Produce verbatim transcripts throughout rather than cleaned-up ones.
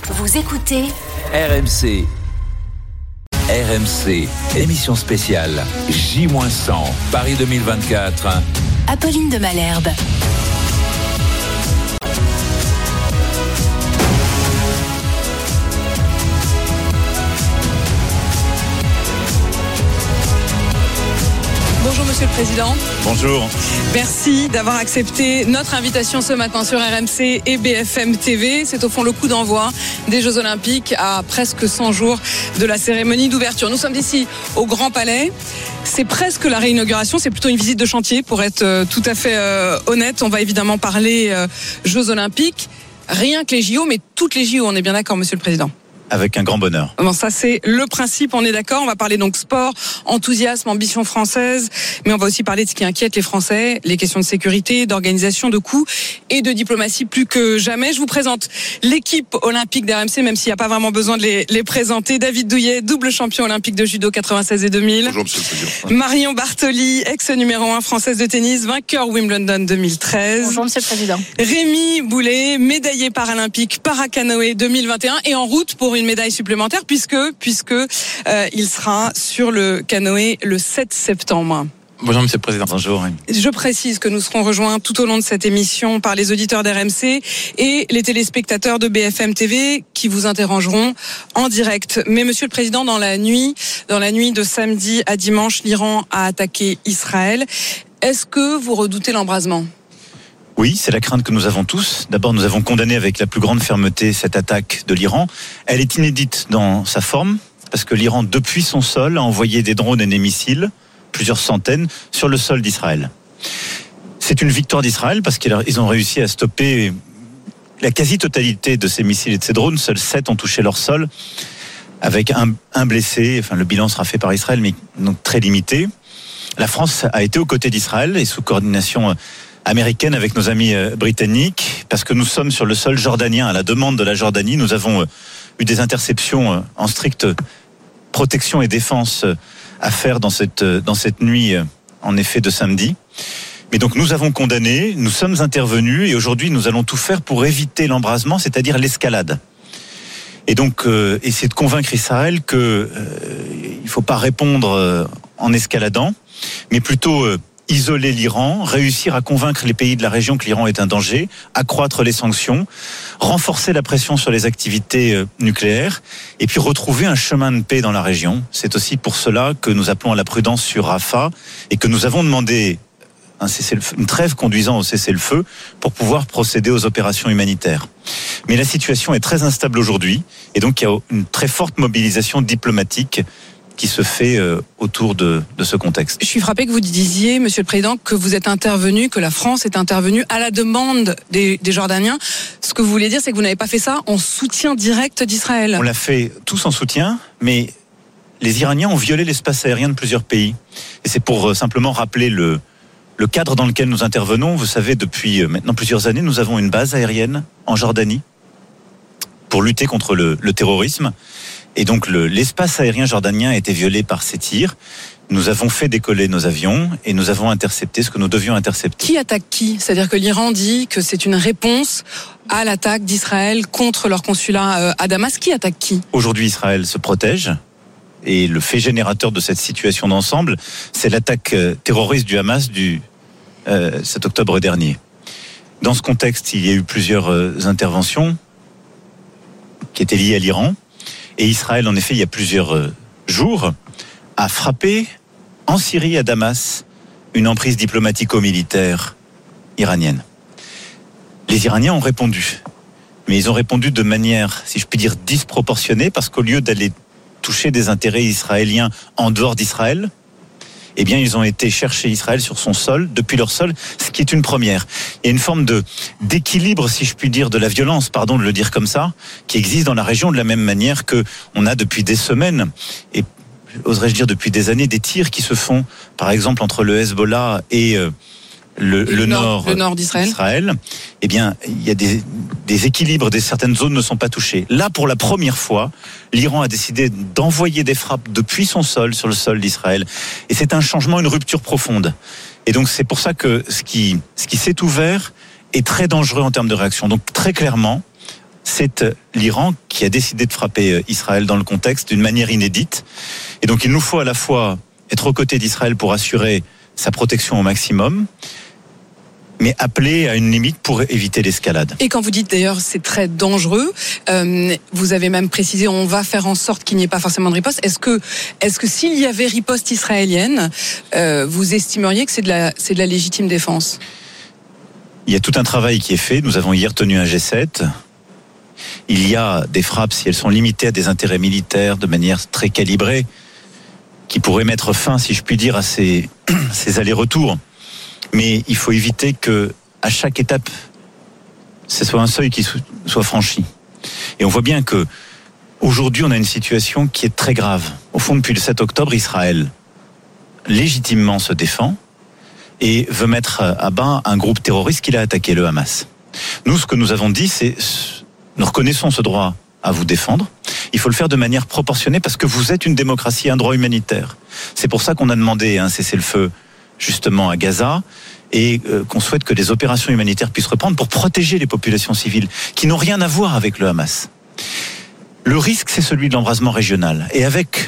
Vous écoutez R M C. R M C, émission spéciale J cent, Paris deux mille vingt-quatre. Apolline de Malherbe. Bonjour Monsieur le Président. Bonjour. Merci d'avoir accepté notre invitation ce matin sur R M C et B F M T V. C'est au fond le coup d'envoi des Jeux Olympiques à presque cent jours de la cérémonie d'ouverture. Nous sommes ici au Grand Palais. C'est presque la réinauguration, c'est plutôt une visite de chantier pour être euh, tout à fait euh, honnête. On va évidemment parler euh, Jeux Olympiques. Rien que les J O, mais toutes les J O, on est bien d'accord Monsieur le Président? Avec un grand bonheur. Bon, ça c'est le principe, on est d'accord. On va parler donc sport, enthousiasme, ambition française, mais on va aussi parler de ce qui inquiète les Français, les questions de sécurité, d'organisation, de coûts et de diplomatie plus que jamais. Je vous présente l'équipe olympique d'R M C, même s'il n'y a pas vraiment besoin de les, les présenter. David Douillet, double champion olympique de judo quatre-vingt-seize et deux mille. Bonjour Monsieur le Président. Marion Bartoli, ex-numéro un française de tennis, vainqueur Wimbledon deux mille treize. Bonjour Monsieur le Président. Rémi Boulet, médaillé paralympique paracanoë deux mille vingt et un et en route pour une médaille supplémentaire puisque puisque euh, il sera sur le canoë le sept septembre. Bonjour Monsieur le Président. Bonjour. Je précise que nous serons rejoints tout au long de cette émission par les auditeurs d'R M C et les téléspectateurs de B F M T V qui vous interrogeront en direct. Mais Monsieur le Président, dans la nuit, dans la nuit de samedi à dimanche, l'Iran a attaqué Israël. Est-ce que vous redoutez l'embrasement ? Oui, c'est la crainte que nous avons tous. D'abord, nous avons condamné avec la plus grande fermeté cette attaque de l'Iran. Elle est inédite dans sa forme, parce que l'Iran, depuis son sol, a envoyé des drones et des missiles, plusieurs centaines, sur le sol d'Israël. C'est une victoire d'Israël, parce qu'ils ont réussi à stopper la quasi-totalité de ces missiles et de ces drones. Seuls sept ont touché leur sol, avec un, un blessé. Enfin, le bilan sera fait par Israël, mais donc très limité. La France a été aux côtés d'Israël, et sous coordination américaine avec nos amis britanniques, parce que nous sommes sur le sol jordanien. À la demande de la Jordanie, nous avons eu des interceptions en stricte protection et défense à faire dans cette, dans cette nuit, en effet, de samedi. Mais donc nous avons condamné, nous sommes intervenus, et aujourd'hui nous allons tout faire pour éviter l'embrasement, c'est-à-dire l'escalade. Et donc euh, essayer de convaincre Israël que euh, il ne faut pas répondre euh, en escaladant, mais plutôt euh, isoler l'Iran, réussir à convaincre les pays de la région que l'Iran est un danger, accroître les sanctions, renforcer la pression sur les activités nucléaires et puis retrouver un chemin de paix dans la région. C'est aussi pour cela que nous appelons à la prudence sur Rafah et que nous avons demandé un cessez-le-feu, une trêve conduisant au cessez-le-feu pour pouvoir procéder aux opérations humanitaires. Mais la situation est très instable aujourd'hui et donc il y a une très forte mobilisation diplomatique qui se fait autour de, de ce contexte. Je suis frappé que vous disiez, Monsieur le Président, que vous êtes intervenu, que la France est intervenue à la demande des, des Jordaniens. Ce que vous voulez dire, c'est que vous n'avez pas fait ça en soutien direct d'Israël. On l'a fait tous en soutien, mais les Iraniens ont violé l'espace aérien de plusieurs pays. Et c'est pour simplement rappeler le, le cadre dans lequel nous intervenons. Vous savez, depuis maintenant plusieurs années, nous avons une base aérienne en Jordanie pour lutter contre le, le terrorisme. Et donc le, l'espace aérien jordanien a été violé par ces tirs. Nous avons fait décoller nos avions et nous avons intercepté ce que nous devions intercepter. Qui attaque qui ? C'est-à-dire que l'Iran dit que c'est une réponse à l'attaque d'Israël contre leur consulat à Damas. Qui attaque qui ? Aujourd'hui, Israël se protège. Et le fait générateur de cette situation d'ensemble, c'est l'attaque terroriste du Hamas du euh, sept octobre dernier. Dans ce contexte, il y a eu plusieurs euh, interventions qui étaient liées à l'Iran. Et Israël, en effet, il y a plusieurs jours, a frappé en Syrie, à Damas, une emprise diplomatico-militaire iranienne. Les Iraniens ont répondu. Mais ils ont répondu de manière, si je puis dire, disproportionnée, parce qu'au lieu d'aller toucher des intérêts israéliens en dehors d'Israël, eh bien, ils ont été chercher Israël sur son sol, depuis leur sol, ce qui est une première. Il y a une forme de, d'équilibre, si je puis dire, de la violence, pardon de le dire comme ça, qui existe dans la région de la même manière que on a depuis des semaines, et oserais-je dire depuis des années, des tirs qui se font, par exemple, entre le Hezbollah et euh, le, le, le, nord, nord, le nord d'Israël. Israël, eh bien, il y a des, des équilibres, des certaines zones ne sont pas touchées. Là, pour la première fois, l'Iran a décidé d'envoyer des frappes depuis son sol sur le sol d'Israël. Et c'est un changement, une rupture profonde. Et donc, c'est pour ça que ce qui, ce qui s'est ouvert est très dangereux en termes de réaction. Donc, très clairement, c'est l'Iran qui a décidé de frapper Israël dans le contexte d'une manière inédite. Et donc il nous faut à la fois être aux côtés d'Israël pour assurer sa protection au maximum, mais appeler à une limite pour éviter l'escalade. Et quand vous dites d'ailleurs c'est très dangereux, euh, vous avez même précisé on va faire en sorte qu'il n'y ait pas forcément de riposte. Est-ce que, est-ce que s'il y avait riposte israélienne, euh, vous estimeriez que c'est de la, c'est de la légitime défense ? Il y a tout un travail qui est fait. Nous avons hier tenu un G sept. Il y a des frappes, si elles sont limitées à des intérêts militaires de manière très calibrée, qui pourraient mettre fin, si je puis dire, à ces, ces allers-retours. Mais il faut éviter que, à chaque étape, ce soit un seuil qui soit franchi. Et on voit bien que aujourd'hui, on a une situation qui est très grave. Au fond, depuis le sept octobre, Israël légitimement se défend et veut mettre à bas un groupe terroriste qu'il a attaqué, le Hamas. Nous, ce que nous avons dit, c'est nous reconnaissons ce droit à vous défendre. Il faut le faire de manière proportionnée parce que vous êtes une démocratie, un droit humanitaire. C'est pour ça qu'on a demandé un cessez-le-feu justement à Gaza et euh, qu'on souhaite que les opérations humanitaires puissent reprendre pour protéger les populations civiles qui n'ont rien à voir avec le Hamas. Le risque, c'est celui de l'embrasement régional. Et avec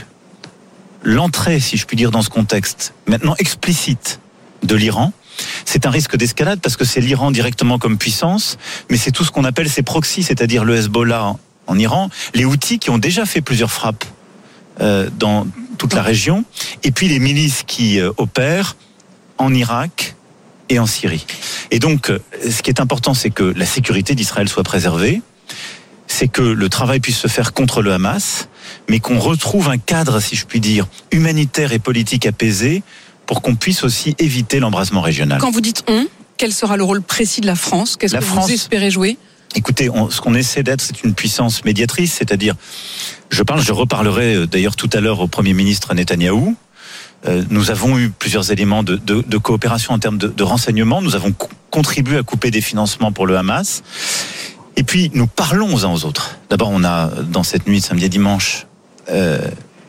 l'entrée, si je puis dire, dans ce contexte, maintenant explicite de l'Iran, c'est un risque d'escalade parce que c'est l'Iran directement comme puissance, mais c'est tout ce qu'on appelle ses proxys, c'est-à-dire le Hezbollah en Iran, les Houthis qui ont déjà fait plusieurs frappes euh, dans toute la région, et puis les milices qui euh, opèrent en Irak et en Syrie. Et donc, ce qui est important, c'est que la sécurité d'Israël soit préservée, c'est que le travail puisse se faire contre le Hamas, mais qu'on retrouve un cadre, si je puis dire, humanitaire et politique apaisé pour qu'on puisse aussi éviter l'embrasement régional. Quand vous dites « on », quel sera le rôle précis de la France ? Qu'est-ce la que France, vous espérez jouer ? Écoutez, on, ce qu'on essaie d'être, c'est une puissance médiatrice, c'est-à-dire, je parle, je reparlerai d'ailleurs tout à l'heure au Premier ministre Netanyahou. Euh, nous avons eu plusieurs éléments de, de, de coopération en termes de, de renseignement. Nous avons co- contribué à couper des financements pour le Hamas. Et puis, nous parlons aux uns aux autres. D'abord, on a, dans cette nuit de samedi à dimanche, euh,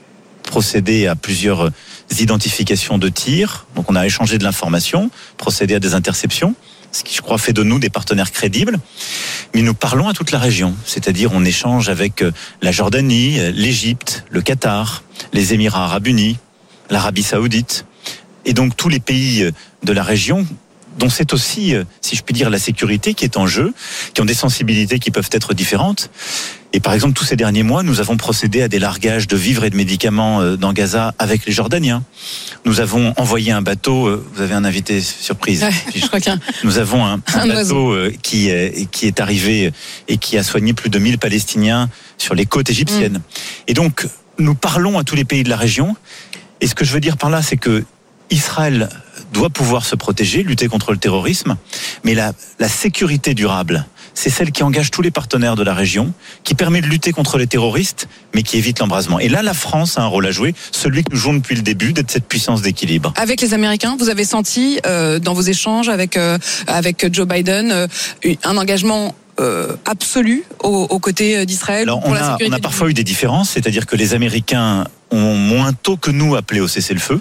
procédé à plusieurs identifications de tirs. Donc, on a échangé de l'information, procédé à des interceptions, ce qui, je crois, fait de nous des partenaires crédibles. Mais nous parlons à toute la région. C'est-à-dire, on échange avec la Jordanie, l'Égypte, le Qatar, les Émirats arabes unis, l'Arabie saoudite, et donc tous les pays de la région, dont c'est aussi, si je puis dire, la sécurité qui est en jeu, qui ont des sensibilités qui peuvent être différentes. Et par exemple, tous ces derniers mois, nous avons procédé à des largages de vivres et de médicaments dans Gaza avec les Jordaniens. Nous avons envoyé un bateau, vous avez un invité surprise. Ouais, je crois qu'un... Nous avons un, un, un bateau qui est, qui est arrivé et qui a soigné plus de mille Palestiniens sur les côtes égyptiennes. Mmh. Et donc, nous parlons à tous les pays de la région. Et ce que je veux dire par là, c'est que Israël doit pouvoir se protéger, lutter contre le terrorisme, mais la, la sécurité durable, c'est celle qui engage tous les partenaires de la région, qui permet de lutter contre les terroristes, mais qui évite l'embrasement. Et là, la France a un rôle à jouer, celui que nous jouons depuis le début, d'être cette puissance d'équilibre. Avec les Américains, vous avez senti, euh, dans vos échanges avec, euh, avec Joe Biden, euh, un engagement Euh, absolu aux, aux côtés d'Israël. Alors, pour on, la a, on a parfois eu des différences, c'est-à-dire que les Américains ont moins tôt que nous appelé au cessez-le-feu.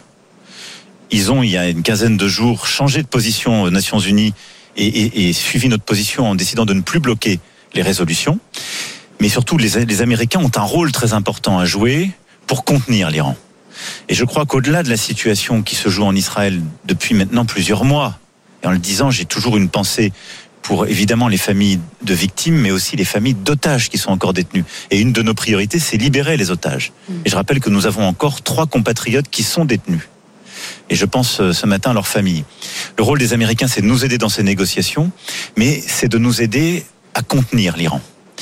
Ils ont, il y a une quinzaine de jours, changé de position aux Nations Unies et, et, et suivi notre position en décidant de ne plus bloquer les résolutions. Mais surtout, les, les Américains ont un rôle très important à jouer pour contenir l'Iran. Et je crois qu'au-delà de la situation qui se joue en Israël depuis maintenant plusieurs mois, et en le disant, j'ai toujours une pensée pour évidemment les familles de victimes, mais aussi les familles d'otages qui sont encore détenus. Et une de nos priorités, c'est libérer les otages. Et je rappelle que nous avons encore trois compatriotes qui sont détenus. Et je pense ce matin à leurs familles. Le rôle des Américains, c'est de nous aider dans ces négociations, mais c'est de nous aider à contenir l'Iran.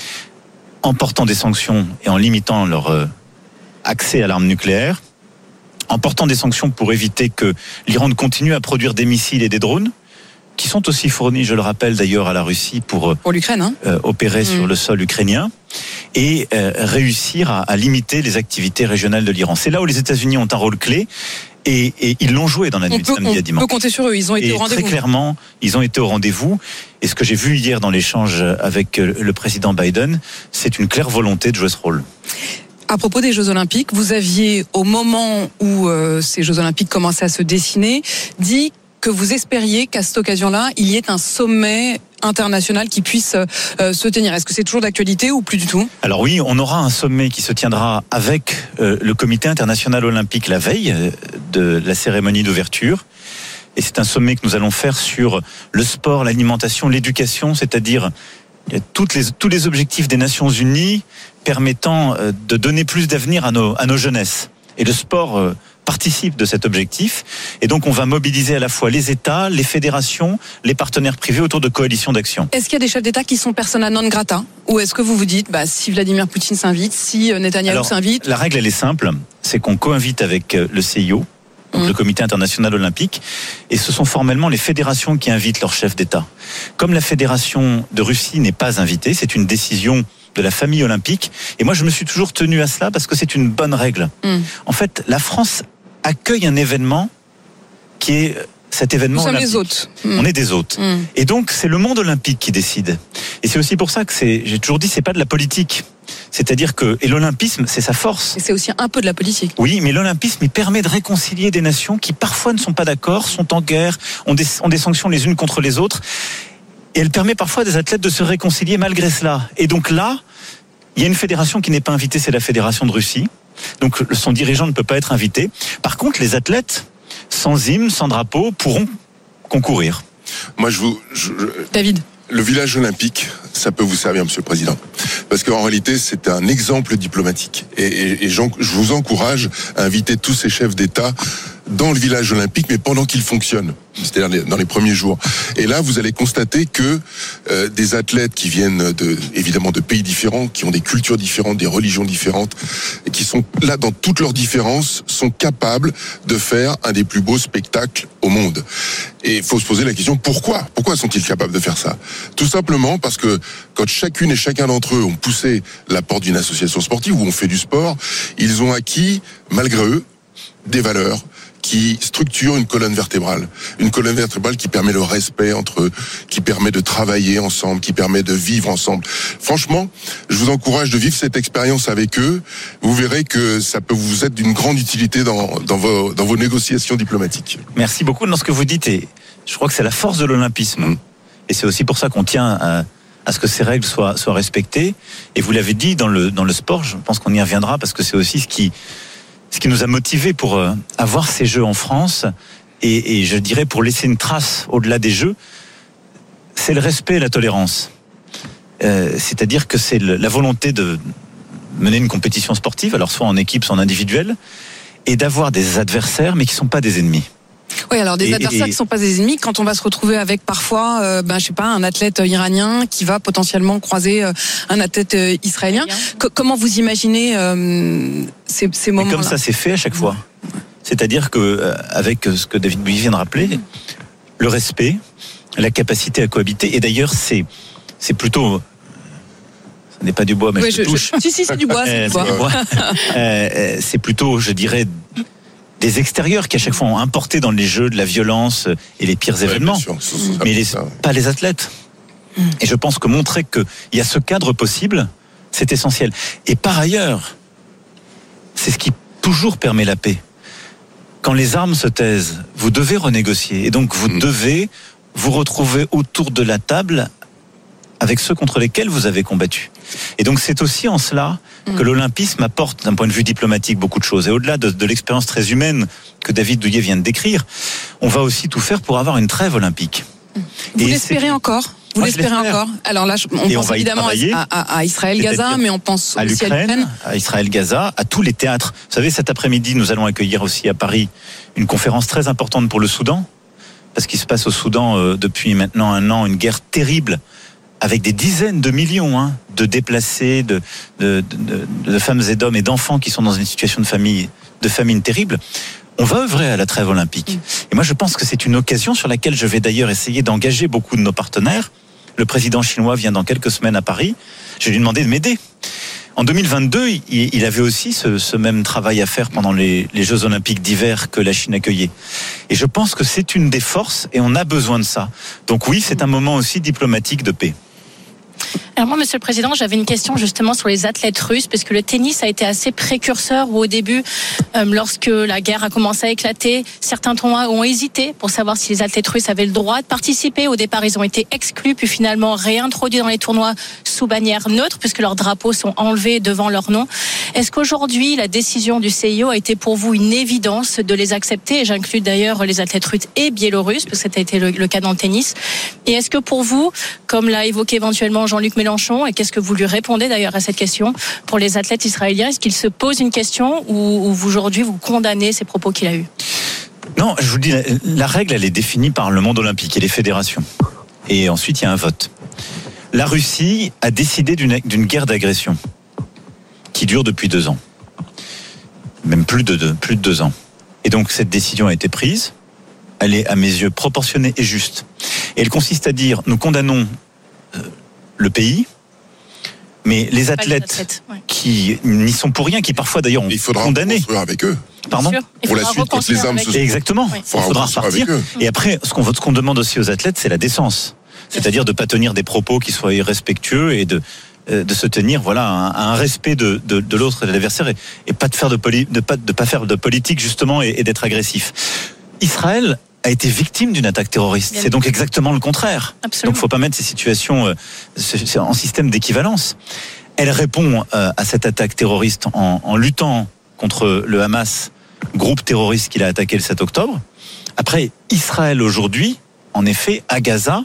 En portant des sanctions et en limitant leur accès à l'arme nucléaire, en portant des sanctions pour éviter que l'Iran ne continue à produire des missiles et des drones, qui sont aussi fournis, je le rappelle d'ailleurs, à la Russie pour, pour l'Ukraine, hein. euh, opérer mmh. sur le sol ukrainien et euh, réussir à, à limiter les activités régionales de l'Iran. C'est là où les États-Unis ont un rôle clé et, et ils l'ont joué dans la nuit de samedi à dimanche. On peut compter sur eux, ils ont été et au rendez-vous. Très clairement, ils ont été au rendez-vous. Et ce que j'ai vu hier dans l'échange avec le président Biden, c'est une claire volonté de jouer ce rôle. À propos des Jeux Olympiques, vous aviez, au moment où euh, ces Jeux Olympiques commençaient à se dessiner, dit que vous espériez qu'à cette occasion-là, il y ait un sommet international qui puisse euh, se tenir. Est-ce que c'est toujours d'actualité ou plus du tout ? Alors oui, on aura un sommet qui se tiendra avec euh, le Comité international olympique la veille euh, de la cérémonie d'ouverture. Et c'est un sommet que nous allons faire sur le sport, l'alimentation, l'éducation, c'est-à-dire toutes les, tous les objectifs des Nations Unies permettant euh, de donner plus d'avenir à nos, à nos jeunesses. Et le sport euh, participe de cet objectif. Et donc, on va mobiliser à la fois les États, les fédérations, les partenaires privés autour de coalitions d'action. Est-ce qu'il y a des chefs d'État qui sont persona non grata ? Ou est-ce que vous vous dites, bah, si Vladimir Poutine s'invite, si Netanyahou Alors, s'invite ? La règle, elle est simple. C'est qu'on co-invite avec le C I O, donc mmh. le Comité international olympique. Et ce sont formellement les fédérations qui invitent leurs chefs d'État. Comme la fédération de Russie n'est pas invitée, c'est une décision de la famille olympique. Et moi, je me suis toujours tenu à cela parce que c'est une bonne règle. Mmh. En fait, la France accueille un événement qui est cet événement Nous olympique. sommes les hôtes. Mmh. On est des hôtes. Mmh. Et donc, c'est le monde olympique qui décide. Et c'est aussi pour ça que c'est, j'ai toujours dit, c'est pas de la politique. C'est-à-dire que, et l'olympisme, c'est sa force. Et c'est aussi un peu de la politique. Oui, mais l'olympisme, il permet de réconcilier des nations qui parfois ne sont pas d'accord, sont en guerre, ont des, ont des sanctions les unes contre les autres. Et elle permet parfois à des athlètes de se réconcilier malgré cela. Et donc là, il y a une fédération qui n'est pas invitée, c'est la fédération de Russie. Donc son dirigeant ne peut pas être invité. Par contre, les athlètes, sans hymne, sans drapeau, pourront concourir. Moi, je vous... Je, je... David. Le village olympique, ça peut vous servir, Monsieur le Président. Parce qu'en réalité, c'est un exemple diplomatique. Et, et, et je vous encourage à inviter tous ces chefs d'État dans le village olympique, mais pendant qu'il fonctionne, c'est-à-dire dans les premiers jours. Et là, vous allez constater que euh, des athlètes qui viennent de, évidemment de pays différents, qui ont des cultures différentes, des religions différentes, et qui sont là dans toutes leurs différences, sont capables de faire un des plus beaux spectacles au monde. Et il faut se poser la question, pourquoi ? Pourquoi sont-ils capables de faire ça ? Tout simplement parce que quand chacune et chacun d'entre eux ont poussé la porte d'une association sportive, où on fait du sport, ils ont acquis, malgré eux, des valeurs qui structure une colonne vertébrale. Une colonne vertébrale qui permet le respect entre eux, qui permet de travailler ensemble, qui permet de vivre ensemble. Franchement, je vous encourage de vivre cette expérience avec eux. Vous verrez que ça peut vous être d'une grande utilité dans, dans, vos, dans vos négociations diplomatiques. Merci beaucoup dans ce que vous dites. Et je crois que c'est la force de l'olympisme. Mmh. Et c'est aussi pour ça qu'on tient à, à ce que ces règles soient, soient respectées. Et vous l'avez dit, dans le, dans le sport, je pense qu'on y reviendra, parce que c'est aussi ce qui... ce qui nous a motivés pour euh, avoir ces Jeux en France, et, et je dirais pour laisser une trace au-delà des Jeux, c'est le respect et la tolérance. Euh, c'est-à-dire que c'est le, la volonté de mener une compétition sportive, alors soit en équipe, soit en individuel, et d'avoir des adversaires, mais qui ne sont pas des ennemis. Oui, alors des et, adversaires et... qui ne sont pas des ennemis, quand on va se retrouver avec parfois, euh, ben, je sais pas, un athlète iranien qui va potentiellement croiser euh, un athlète euh, israélien. C- comment vous imaginez euh, ces, ces moments-là ? Et comme ça, c'est fait à chaque fois. C'est-à-dire que euh, avec ce que David Bouy vient de rappeler, mmh. le respect, la capacité à cohabiter, et d'ailleurs, c'est, c'est plutôt... Ce n'est pas du bois, mais oui, je, je touche. Je... Si, si, c'est du bois. C'est, euh, du bois. c'est, du bois. euh, c'est plutôt, je dirais... des extérieurs qui à chaque fois ont importé dans les Jeux de la violence et les pires ouais, événements, sûr, ça, ça, mais les, ça, ouais. pas les athlètes. Mmh. Et je pense que montrer qu'il y a ce cadre possible, c'est essentiel. Et par ailleurs, c'est ce qui toujours permet la paix. Quand les armes se taisent, vous devez renégocier. Et donc vous mmh. devez vous retrouver autour de la table avec ceux contre lesquels vous avez combattu. Et donc c'est aussi en cela que l'olympisme apporte, d'un point de vue diplomatique, beaucoup de choses. Et au-delà de, de l'expérience très humaine que David Douillet vient de décrire, on va aussi tout faire pour avoir une trêve olympique. Vous Et l'espérez encore ? Vous Moi, l'espérez encore ? Alors là, on Et pense on évidemment à, à, à Israël-Gaza, mais on pense à aussi l'Ukraine, à l'Ukraine, à Israël-Gaza, à tous les théâtres. Vous savez, cet après-midi, nous allons accueillir aussi à Paris une conférence très importante pour le Soudan, parce qu'il se passe au Soudan euh, depuis maintenant un an une guerre terrible, avec des dizaines de millions hein, de déplacés, de, de, de, de femmes et d'hommes et d'enfants qui sont dans une situation de famille, de famine terrible. On va œuvrer à la trêve olympique. Et moi, je pense que c'est une occasion sur laquelle je vais d'ailleurs essayer d'engager beaucoup de nos partenaires. Le président chinois vient dans quelques semaines à Paris. Je vais lui demander de m'aider. En deux mille vingt-deux, il avait aussi ce, ce même travail à faire pendant les, les Jeux olympiques d'hiver que la Chine accueillait. Et je pense que c'est une des forces et on a besoin de ça. Donc oui, c'est un moment aussi diplomatique de paix. Alors moi, Monsieur le Président, j'avais une question justement sur les athlètes russes, parce que le tennis a été assez précurseur où au début, euh, lorsque la guerre a commencé à éclater, certains tournois ont hésité pour savoir si les athlètes russes avaient le droit de participer. Au départ, ils ont été exclus, puis finalement réintroduits dans les tournois sous bannière neutre, puisque leurs drapeaux sont enlevés devant leur nom. Est-ce qu'aujourd'hui, la décision du C I O a été pour vous une évidence de les accepter? Et j'inclus d'ailleurs les athlètes russes et biélorusses, parce que ça a été le, le cas dans le tennis. Et est-ce que pour vous, comme l'a évoqué éventuellement Jean-Luc Mélenchon, et qu'est-ce que vous lui répondez d'ailleurs à cette question, pour les athlètes israéliens, est-ce qu'il se pose une question ou, ou vous, aujourd'hui vous condamnez ces propos qu'il a eus? Non, je vous le dis, la, la règle elle est définie par le monde olympique et les fédérations. Et ensuite il y a un vote. La Russie a décidé d'une, d'une guerre d'agression qui dure depuis deux ans. Même plus de deux, plus de deux ans. Et donc cette décision a été prise. Elle est à mes yeux proportionnée et juste. Et elle consiste à dire, nous condamnons euh, le pays, mais les athlètes, les athlètes ouais. qui n'y sont pour rien, qui parfois d'ailleurs ont il faudra condamné. avec eux. Pardon. Pour la suite, quand les âmes se sont... Exactement. Oui. Il faudra, faudra repartir. Et après, ce qu'on, ce qu'on demande aussi aux athlètes, c'est la décence. C'est-à-dire de ne pas tenir des propos qui soient irrespectueux et de, euh, de se tenir voilà, à un respect de, de, de l'autre et de l'adversaire et, et pas de faire de, poli, de, pas, de pas faire de politique justement et, et d'être agressif. Israël a été victime d'une attaque terroriste. Bien. C'est donc exactement le contraire. Absolument. Donc il ne faut pas mettre ces situations euh, en système d'équivalence. Elle répond euh, à cette attaque terroriste en, en luttant contre le Hamas, groupe terroriste qu'il a attaqué le sept octobre. Après, Israël aujourd'hui, en effet, à Gaza,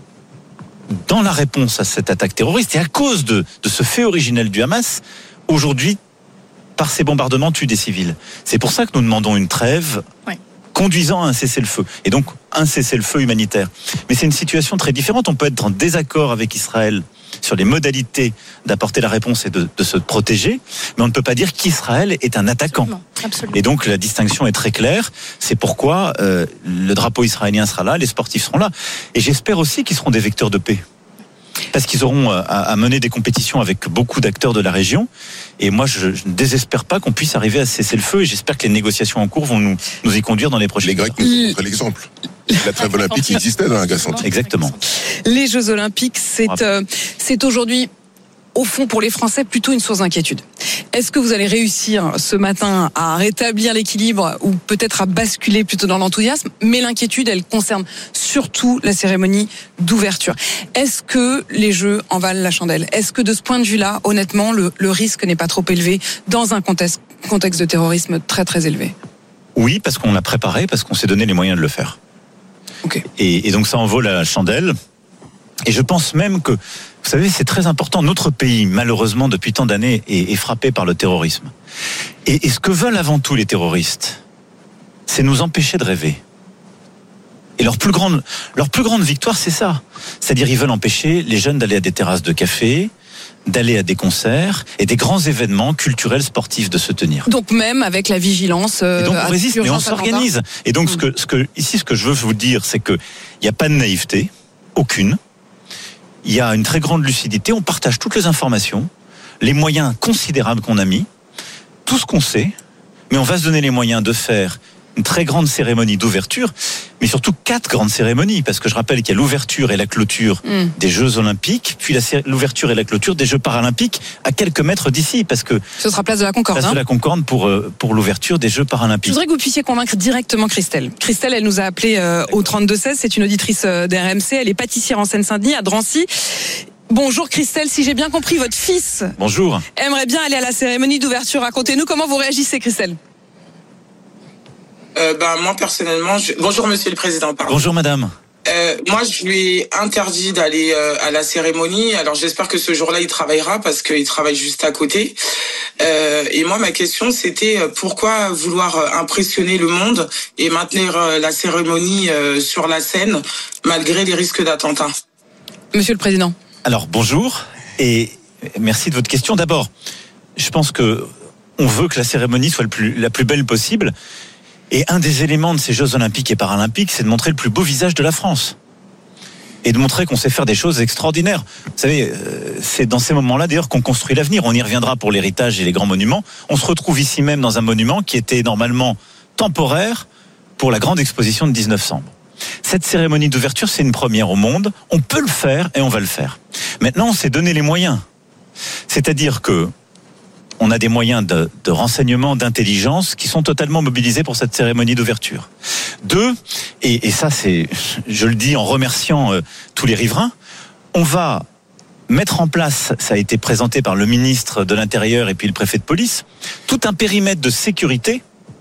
dans la réponse à cette attaque terroriste et à cause de, de ce fait originel du Hamas, aujourd'hui, par ces bombardements, tue des civils. C'est pour ça que nous demandons une trêve ouais. conduisant à un cessez-le-feu. Et donc, un cessez-le-feu humanitaire. Mais c'est une situation très différente. On peut être en désaccord avec Israël sur les modalités d'apporter la réponse et de, de se protéger, mais on ne peut pas dire qu'Israël est un attaquant. Absolument, absolument. Et donc la distinction est très claire. C'est pourquoi euh, le drapeau israélien sera là, les sportifs seront là. Et j'espère aussi qu'ils seront des vecteurs de paix. Parce qu'ils auront à, à mener des compétitions avec beaucoup d'acteurs de la région. Et moi, je, je ne désespère pas qu'on puisse arriver à cesser le feu. Et j'espère que les négociations en cours vont nous, nous y conduire dans les prochaines Les Grecs nous montrent l'exemple. La trêve olympique existait dans la Grèce antique. Exactement. Les Jeux olympiques, c'est, euh, c'est aujourd'hui, au fond, pour les Français, plutôt une source d'inquiétude. Est-ce que vous allez réussir ce matin à rétablir l'équilibre ou peut-être à basculer plutôt dans l'enthousiasme? Mais l'inquiétude, elle concerne surtout la cérémonie d'ouverture. Est-ce que les Jeux en valent la chandelle? Est-ce que de ce point de vue-là, honnêtement, le, le risque n'est pas trop élevé dans un contexte, contexte de terrorisme très très élevé? Oui, parce qu'on l'a préparé, parce qu'on s'est donné les moyens de le faire. Okay. Et, et donc ça en vaut la chandelle. Et je pense même que, vous savez, c'est très important. Notre pays, malheureusement, depuis tant d'années, est, est frappé par le terrorisme. Et, et ce que veulent avant tout les terroristes, c'est nous empêcher de rêver. Et leur plus grande, leur plus grande victoire, c'est ça. C'est-à-dire, ils veulent empêcher les jeunes d'aller à des terrasses de café, d'aller à des concerts et des grands événements culturels, sportifs de se tenir. Donc même avec la vigilance. Euh, et donc on résiste, mais on s'organise. Et donc ce que, ce que, ici, ce que je veux vous dire, c'est que il n'y a pas de naïveté, aucune. Il y a une très grande lucidité. On partage toutes les informations, les moyens considérables qu'on a mis, tout ce qu'on sait, mais on va se donner les moyens de faire une très grande cérémonie d'ouverture, mais surtout quatre grandes cérémonies, parce que je rappelle qu'il y a l'ouverture et la clôture mmh. des Jeux Olympiques, puis la, l'ouverture et la clôture des Jeux Paralympiques à quelques mètres d'ici, parce que ce sera place de la Concorde. Place hein. de la Concorde pour pour l'ouverture des Jeux Paralympiques. Je voudrais que vous puissiez convaincre directement Christelle. Christelle, elle nous a appelé euh, au trente-deux seize. C'est une auditrice euh, d'R M C. Elle est pâtissière en Seine-Saint-Denis, à Drancy. Bonjour Christelle, si j'ai bien compris, votre fils Bonjour. aimerait bien aller à la cérémonie d'ouverture. Racontez-nous comment vous réagissez, Christelle. Euh, ben, moi, personnellement, je... bonjour Monsieur le Président. Pardon. Bonjour Madame. Euh, moi, je lui ai interdit d'aller euh, à la cérémonie. Alors, j'espère que ce jour-là, il travaillera parce qu'il travaille juste à côté. Euh, et moi, ma question, c'était pourquoi vouloir impressionner le monde et maintenir euh, la cérémonie euh, sur la scène malgré les risques d'attentat? Monsieur le Président. Alors, bonjour et merci de votre question. D'abord, je pense que on veut que la cérémonie soit le plus, la plus belle possible. Et un des éléments de ces Jeux Olympiques et Paralympiques, c'est de montrer le plus beau visage de la France. Et de montrer qu'on sait faire des choses extraordinaires. Vous savez, c'est dans ces moments-là d'ailleurs qu'on construit l'avenir. On y reviendra pour l'héritage et les grands monuments. On se retrouve ici même dans un monument qui était normalement temporaire pour la grande exposition de dix-neuf cents. Cette cérémonie d'ouverture, c'est une première au monde. On peut le faire et on va le faire. Maintenant, on s'est donné les moyens. C'est-à-dire que on a des moyens de, de renseignement, d'intelligence qui sont totalement mobilisés pour cette cérémonie d'ouverture. Deux, et, et ça c'est, je le dis en remerciant euh, tous les riverains, on va mettre en place, ça a été présenté par le ministre de l'Intérieur et puis le préfet de police, tout un périmètre de sécurité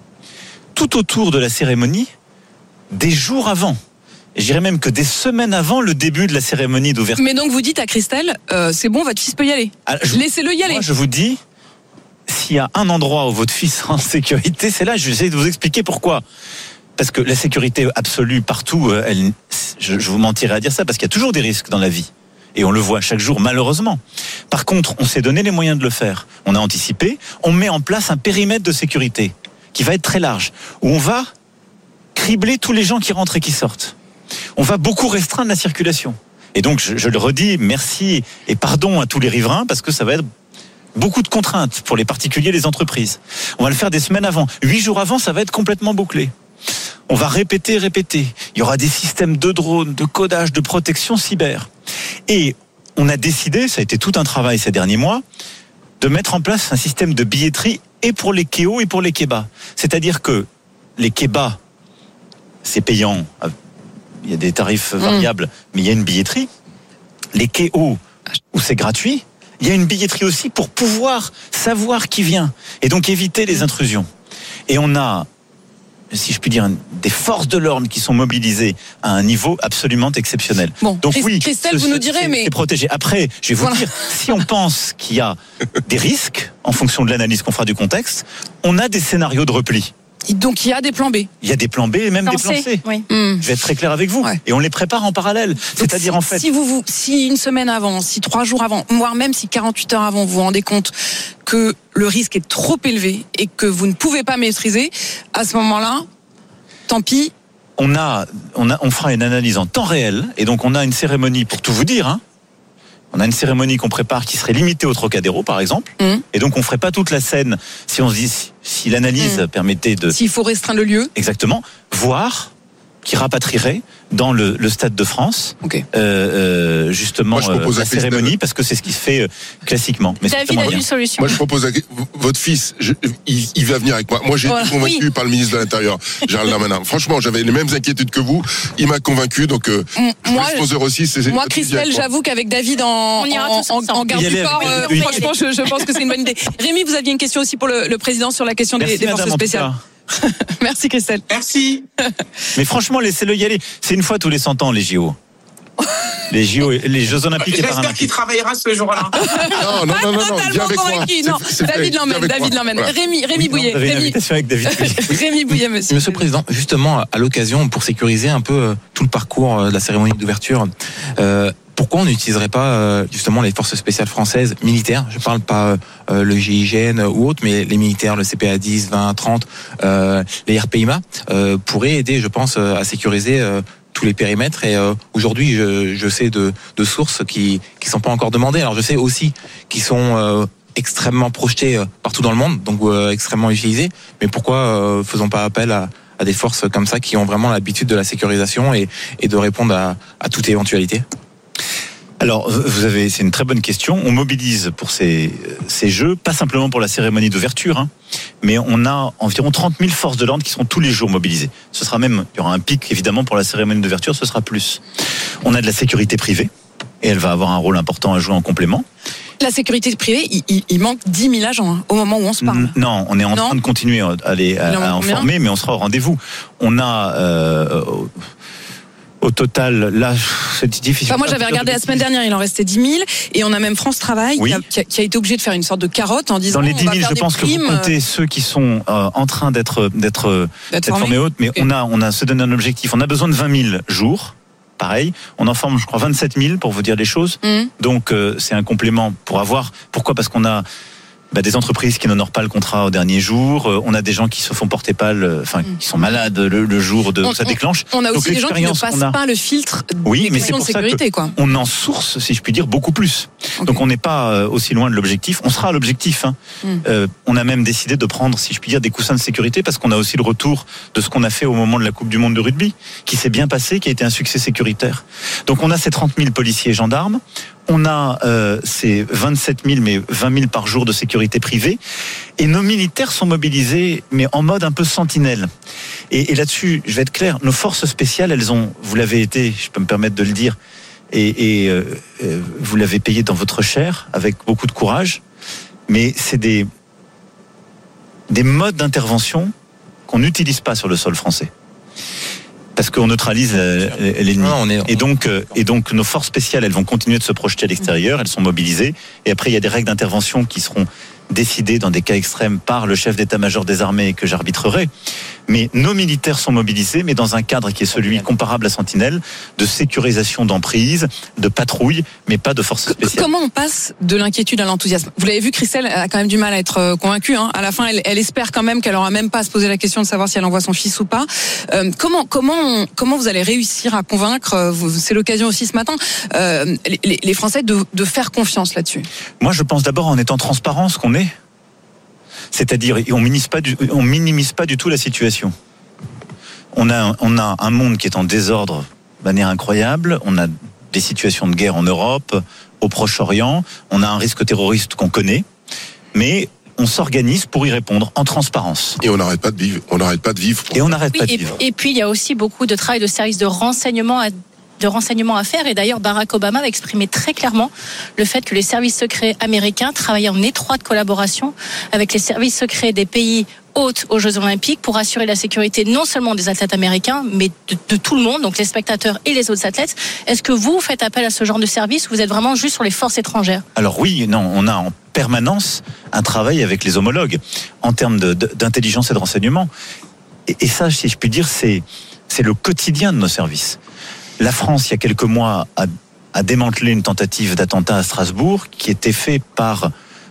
tout autour de la cérémonie des jours avant. Et je dirais même que des semaines avant le début de la cérémonie d'ouverture. Mais donc vous dites à Christelle, euh, c'est bon, votre fils peut y aller. Alors, je, Laissez-le y aller. Moi je vous dis, s'il y a un endroit où votre fils sera en sécurité, c'est là. Je vais essayer de vous expliquer pourquoi. Parce que la sécurité absolue partout, elle, je, je vous mentirais à dire ça, parce qu'il y a toujours des risques dans la vie. Et on le voit chaque jour, malheureusement. Par contre, on s'est donné les moyens de le faire. On a anticipé, on met en place un périmètre de sécurité qui va être très large, où on va cribler tous les gens qui rentrent et qui sortent. On va beaucoup restreindre la circulation. Et donc, je, je le redis, merci et pardon à tous les riverains, parce que ça va être beaucoup de contraintes pour les particuliers et les entreprises. On va le faire des semaines avant. Huit jours avant, ça va être complètement bouclé. On va répéter, répéter. Il y aura des systèmes de drones, de codage, de protection cyber. Et on a décidé, ça a été tout un travail ces derniers mois, de mettre en place un système de billetterie et pour les kéos et pour les kebas. C'est-à-dire que les kebas, c'est payant. Il y a des tarifs variables, mmh. mais il y a une billetterie. Les kéos, où c'est gratuit, il y a une billetterie aussi pour pouvoir savoir qui vient et donc éviter les intrusions. Et on a, si je puis dire, des forces de l'ordre qui sont mobilisées à un niveau absolument exceptionnel. Bon, donc oui, Christelle, ce, vous nous direz, c'est, mais c'est protégé. Après, je vais vous voilà. dire, si on pense qu'il y a des risques en fonction de l'analyse qu'on fera du contexte, on a des scénarios de repli. Donc il y a des plans B. Il y a des plans B et même des plans C. Oui. Mmh. Je vais être très clair avec vous. Ouais. Et on les prépare en parallèle. Donc C'est-à-dire si, en fait. Si vous, vous, si une semaine avant, si trois jours avant, voire même si quarante-huit heures avant, vous vous rendez compte que le risque est trop élevé et que vous ne pouvez pas maîtriser, à ce moment-là, tant pis. On a, on a, on fera une analyse en temps réel et donc on a une cérémonie pour tout vous dire. Hein. On a une cérémonie qu'on prépare qui serait limitée au Trocadéro, par exemple. Mmh. Et donc, on ferait pas toute la scène si on se dit, si l'analyse mmh. permettait de... S'il faut restreindre le lieu. Exactement. Voire qui rapatrierait dans le, le Stade de France, okay. euh, euh, justement, Moi, euh, la cérémonie, de... parce que c'est ce qui se fait euh, classiquement. Mais David a une solution. Moi, je propose à votre fils, je, il, il va venir avec moi. Moi, j'ai voilà. été convaincu oui. par le ministre de l'Intérieur, Gérald Darmanin. Franchement, j'avais les mêmes inquiétudes que vous. Il m'a convaincu, donc euh, moi, je zéro six. C'est, moi, Christelle, j'avoue qu'avec David en, en, en, en garde du corps, euh, oui. franchement, je, je pense que c'est une bonne idée. Rémi, vous aviez une question aussi pour le, le président sur la question Merci, des, des forces spéciales. Merci Christelle. Merci. Mais franchement, laissez-le y aller. C'est une fois tous les cent ans les J O. Les J O, les Jeux Olympiques et Paralympiques. J'espère qu'il travaillera ce jour-là. Non, non, non, non, non, viens avec moi. Non, c'est, c'est David l'emmène, David l'emmène. Voilà. Rémi, Rémi oui, Bouillet. Vous avez une invitation avec David. Rémi Bouillet, monsieur. Monsieur le Président, justement, à l'occasion, pour sécuriser un peu tout le parcours de la cérémonie d'ouverture, euh, pourquoi on n'utiliserait pas euh, justement les forces spéciales françaises militaires? Je parle pas euh, le G I G N ou autre, mais les militaires, le C P A dix, vingt, trente, euh, les R P I M A euh, pourraient aider, je pense, euh, à sécuriser euh, tous les périmètres. Et euh, aujourd'hui, je, je sais de, de sources qui qui sont pas encore demandées. Alors je sais aussi qu'ils sont euh, extrêmement projetés euh, partout dans le monde, donc euh, extrêmement utilisés. Mais pourquoi euh, faisons pas appel à à des forces comme ça qui ont vraiment l'habitude de la sécurisation et, et de répondre à, à toute éventualité? Alors, vous avez, c'est une très bonne question. On mobilise pour ces, ces jeux, pas simplement pour la cérémonie d'ouverture, hein, mais on a environ trente mille forces de l'ordre qui seront tous les jours mobilisées. Ce sera même, il y aura un pic évidemment pour la cérémonie d'ouverture, ce sera plus. On a de la sécurité privée et elle va avoir un rôle important à jouer en complément. La sécurité privée, il, il, il manque dix mille agents hein, au moment où on se parle. Non, on est en non. train de continuer à, les, à, à en former, mais on sera au rendez-vous. On a... Euh, Au total, là, c'est difficile. Enfin, moi, j'avais regardé la semaine dernière, il en restait dix mille. Et on a même France Travail oui. qui, a, qui a été obligé de faire une sorte de carotte en disant. Dans les dix mille, je pense primes. que vous comptez ceux qui sont euh, en train d'être, d'être, d'être formés hautes. Mais okay. on a, on a se donné un objectif. On a besoin de vingt mille jours. Pareil. On en forme, je crois, vingt-sept mille pour vous dire les choses. Mmh. Donc, euh, c'est un complément pour avoir. Pourquoi? Parce qu'on a. Bah, des entreprises qui n'honorent pas le contrat au dernier jour. Euh, on a des gens qui se font porter pâle, enfin mmh. qui sont malades le, le jour de on, ça déclenche. On a aussi Donc, des gens qui ne passent a... pas le filtre oui, des mais c'est pour de sécurité. Ça que quoi. On en source, si je puis dire, beaucoup plus. Okay. Donc on n'est pas euh, aussi loin de l'objectif. On sera à l'objectif. Hein. Mmh. Euh, on a même décidé de prendre, si je puis dire, des coussins de sécurité parce qu'on a aussi le retour de ce qu'on a fait au moment de la Coupe du Monde de rugby, qui s'est bien passé, qui a été un succès sécuritaire. Donc on a ces trente mille policiers et gendarmes. On a euh, ces vingt-sept mille, mais vingt mille par jour de sécurité privée. Et nos militaires sont mobilisés, mais en mode un peu sentinelle. Et, et là-dessus, je vais être clair, nos forces spéciales, elles ont, vous l'avez été, je peux me permettre de le dire, et, et euh, vous l'avez payé dans votre chair, avec beaucoup de courage. Mais c'est des, des modes d'intervention qu'on n'utilise pas sur le sol français. Parce qu'on neutralise l'ennemi. Non, on est, on... Et donc, et donc, nos forces spéciales, elles vont continuer de se projeter à l'extérieur. Elles sont mobilisées. Et après, il y a des règles d'intervention qui seront décidées dans des cas extrêmes par le chef d'état-major des armées que j'arbitrerai. Mais nos militaires sont mobilisés, mais dans un cadre qui est celui comparable à Sentinelle, de sécurisation d'emprise, de patrouille, mais pas de forces spéciales. Comment on passe de l'inquiétude à l'enthousiasme ? Vous l'avez vu, Christelle a quand même du mal à être convaincue. Hein. À la fin, elle, elle espère quand même qu'elle aura même pas à se poser la question de savoir si elle envoie son fils ou pas. Euh, comment, comment, comment vous allez réussir à convaincre, c'est l'occasion aussi ce matin, euh, les, les Français de, de faire confiance là-dessus ? Moi, je pense d'abord en étant transparent ce qu'on est. C'est-à-dire, on minimise pas du, on minimise pas du tout la situation. On a, on a un monde qui est en désordre de manière incroyable. On a des situations de guerre en Europe, au Proche-Orient. On a un risque terroriste qu'on connaît, mais on s'organise pour y répondre en transparence. Et on n'arrête pas de vivre. On n'arrête pas de vivre. Et on n'arrête oui, pas de et, vivre. Et puis il y a aussi beaucoup de travail de services de renseignement à de renseignements à faire. Et d'ailleurs, Barack Obama a exprimé très clairement le fait que les services secrets américains travaillaient en étroite collaboration avec les services secrets des pays hôtes aux Jeux Olympiques pour assurer la sécurité non seulement des athlètes américains, mais de, de tout le monde, donc les spectateurs et les autres athlètes. Est-ce que vous faites appel à ce genre de service ou vous êtes vraiment juste sur les forces étrangères ? Alors oui, non, on a en permanence un travail avec les homologues en termes de, de, d'intelligence et de renseignement. Et, et ça, si je puis dire, c'est, c'est le quotidien de nos services. La France, il y a quelques mois, a, a démantelé une tentative d'attentat à Strasbourg qui était fait par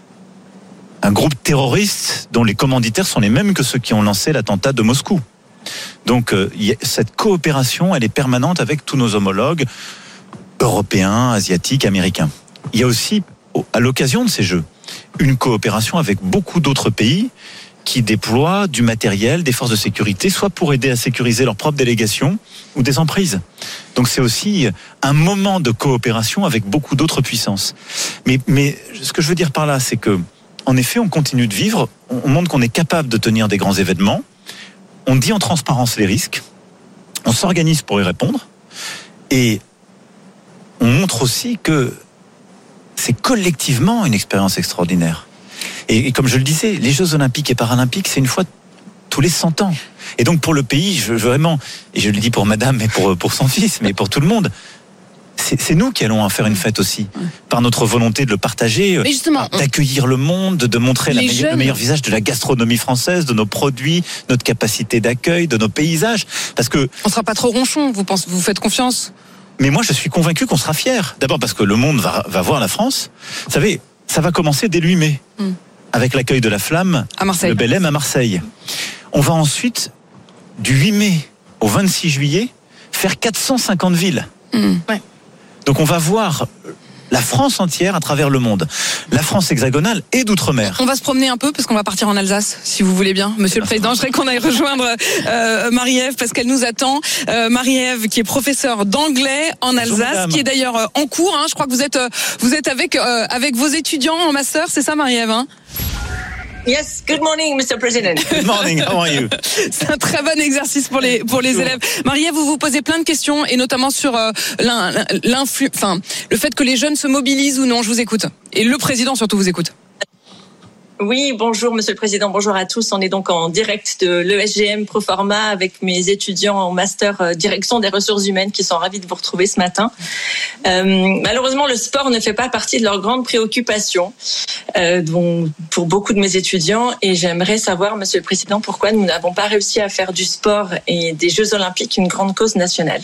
un groupe terroriste dont les commanditaires sont les mêmes que ceux qui ont lancé l'attentat de Moscou. Donc, euh, y a, cette coopération, elle est permanente avec tous nos homologues européens, asiatiques, américains. Il y a aussi, à l'occasion de ces Jeux, une coopération avec beaucoup d'autres pays qui déploient du matériel, des forces de sécurité, soit pour aider à sécuriser leurs propres délégations ou des emprises. Donc c'est aussi un moment de coopération avec beaucoup d'autres puissances. Mais, mais ce que je veux dire par là, c'est que, en effet, on continue de vivre, on montre qu'on est capable de tenir des grands événements, on dit en transparence les risques, on s'organise pour y répondre, et on montre aussi que c'est collectivement une expérience extraordinaire. Et, et comme je le disais, les Jeux Olympiques et Paralympiques, c'est une fois tous les cent ans. Et donc pour le pays, je, vraiment, et je le dis pour madame et pour, pour son fils, mais pour tout le monde, c'est, c'est nous qui allons en faire une fête aussi, par notre volonté de le partager, d'accueillir le monde, de montrer la meilleure, le meilleur visage de la gastronomie française, de nos produits, notre capacité d'accueil, de nos paysages. Parce que on sera pas trop ronchon, vous pensez, vous faites confiance ? Mais moi, je suis convaincu qu'on sera fiers. D'abord parce que le monde va, va voir la France. Vous savez, ça va commencer dès le huit mai, mm. avec l'accueil de la Flamme, à Marseille. Le Belém à Marseille. On va ensuite, du huit mai au vingt-six juillet, faire quatre cent cinquante villes. Mm. Ouais. Donc on va voir la France entière à travers le monde. La France hexagonale et d'outre-mer. On va se promener un peu parce qu'on va partir en Alsace, si vous voulez bien. Monsieur le Président, je voudrais qu'on aille rejoindre euh, Marie-Ève parce qu'elle nous attend. Euh, Marie-Ève qui est professeure d'anglais en Alsace, Bonjour, qui est d'ailleurs euh, en cours. Hein. Je crois que vous êtes, euh, vous êtes avec, euh, avec vos étudiants en master, c'est ça Marie-Ève hein? Yes, good morning, Mister President. Good morning, how are you? C'est un très bon exercice pour les pour les élèves. Marie-Ève, vous vous posez plein de questions et notamment sur euh, l'influ, enfin le fait que les jeunes se mobilisent ou non. Je vous écoute. Et le président surtout vous écoute. Oui, bonjour Monsieur le Président, bonjour à tous. On est donc en direct de l'E S G M Proforma avec mes étudiants en master direction des ressources humaines qui sont ravis de vous retrouver ce matin. Euh, malheureusement, le sport ne fait pas partie de leurs grandes préoccupations euh, dont, pour beaucoup de mes étudiants et j'aimerais savoir, Monsieur le Président, pourquoi nous n'avons pas réussi à faire du sport et des Jeux Olympiques une grande cause nationale.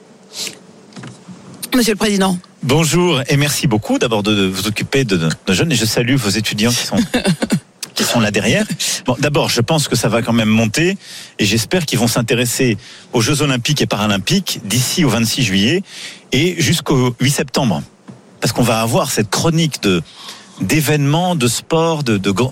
Monsieur le Président. Bonjour et merci beaucoup d'abord de vous occuper de nos jeunes et je salue vos étudiants qui sont qui sont là derrière. Bon, d'abord, je pense que ça va quand même monter et j'espère qu'ils vont s'intéresser aux Jeux Olympiques et Paralympiques d'ici au vingt-six juillet et jusqu'au huit septembre, parce qu'on va avoir cette chronique de d'événements, de sport, de de,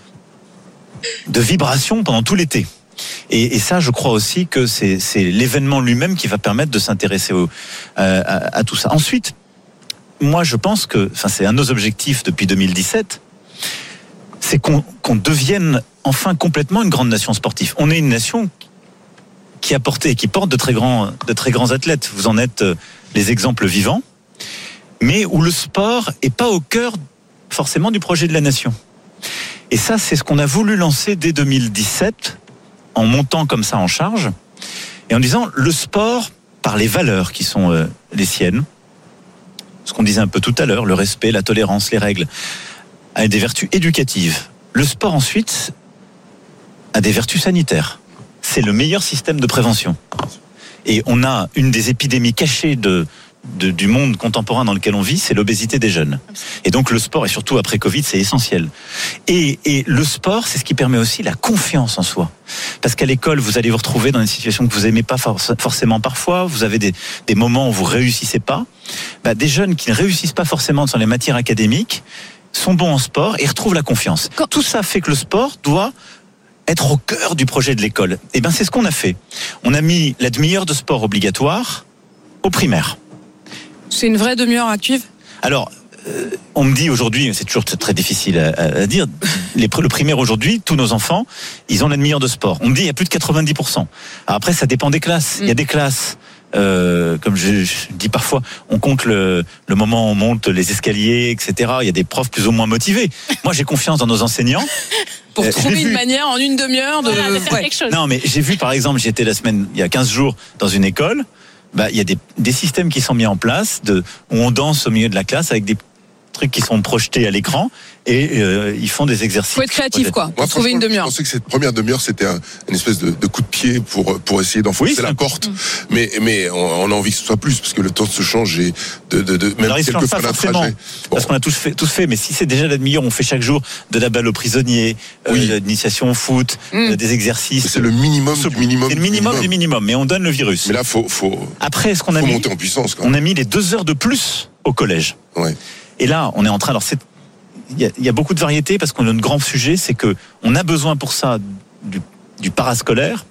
de vibrations pendant tout l'été. Et, et ça, je crois aussi que c'est, c'est l'événement lui-même qui va permettre de s'intéresser au, euh, à, à tout ça. Ensuite, moi, je pense que, enfin, c'est un de nos objectifs depuis deux mille dix-sept, c'est qu'on, qu'on devienne enfin complètement une grande nation sportive. On est une nation qui a porté et qui porte de très grands, de très grands athlètes. Vous en êtes les exemples vivants, mais où le sport est pas au cœur forcément du projet de la nation. Et ça, c'est ce qu'on a voulu lancer dès deux mille dix-sept, en montant comme ça en charge, et en disant le sport, par les valeurs qui sont euh, les siennes, ce qu'on disait un peu tout à l'heure, le respect, la tolérance, les règles, a des vertus éducatives. Le sport ensuite a des vertus sanitaires. C'est le meilleur système de prévention. Et on a une des épidémies cachées de, de, du monde contemporain dans lequel on vit, c'est l'obésité des jeunes. Et donc le sport, et surtout après Covid, c'est essentiel. Et, et le sport, c'est ce qui permet aussi la confiance en soi. Parce qu'à l'école, vous allez vous retrouver dans une situation que vous n'aimez pas forcément parfois, vous avez des, des moments où vous ne réussissez pas. Bah, des jeunes qui ne réussissent pas forcément dans les matières académiques sont bons en sport et retrouvent la confiance. Quand tout ça fait que le sport doit être au cœur du projet de l'école. Et ben c'est ce qu'on a fait. On a mis la demi-heure de sport obligatoire au primaire. C'est une vraie demi-heure active ? Alors, euh, on me dit aujourd'hui, c'est toujours très difficile à, à dire, les, le primaire aujourd'hui, tous nos enfants, ils ont la demi-heure de sport. On me dit il y a plus de quatre-vingt-dix pour cent. Alors après, ça dépend des classes. Mm. Il y a des classes... Euh, comme je, je dis parfois, on compte le, le moment où on monte les escaliers, et cetera. Il y a des profs plus ou moins motivés. Moi, j'ai confiance dans nos enseignants. Pour euh, trouver une vu... manière en une demi-heure de, voilà, de faire ouais. quelque chose. Non, mais j'ai vu, par exemple, j'étais la semaine, il y a quinze jours, dans une école. Bah, il y a des, des systèmes qui sont mis en place de, où on danse au milieu de la classe avec des trucs qui sont projetés à l'écran et euh, ils font des exercices. Faut être créatif, quoi, pour Moi, trouver une demi-heure. Je pensais que cette première demi-heure, c'était un, une espèce de, de coup de pied pour, pour essayer d'enfoncer oui, la porte. Mmh. Mais, mais on, on a envie que ce soit plus, parce que le temps se change et de, de, de même Alors, quelques fois d'un trajet. Bon. Parce qu'on a tous fait, tous fait, mais si c'est déjà la demi-heure, on fait chaque jour de la balle aux prisonniers, oui. euh, l'initiation au foot, mmh. euh, des exercices. Mais c'est le minimum du minimum. C'est le minimum du minimum, mais on donne le virus. Mais là, faut, faut. Après, ce qu'on a faut mis, monter en puissance. Quand on a mis les deux heures de plus au collège. Ouais. Et là, on est en train. Alors, c'est il y, y a beaucoup de variétés parce qu'on a un grand sujet, c'est que on a besoin pour ça du, du parascolaire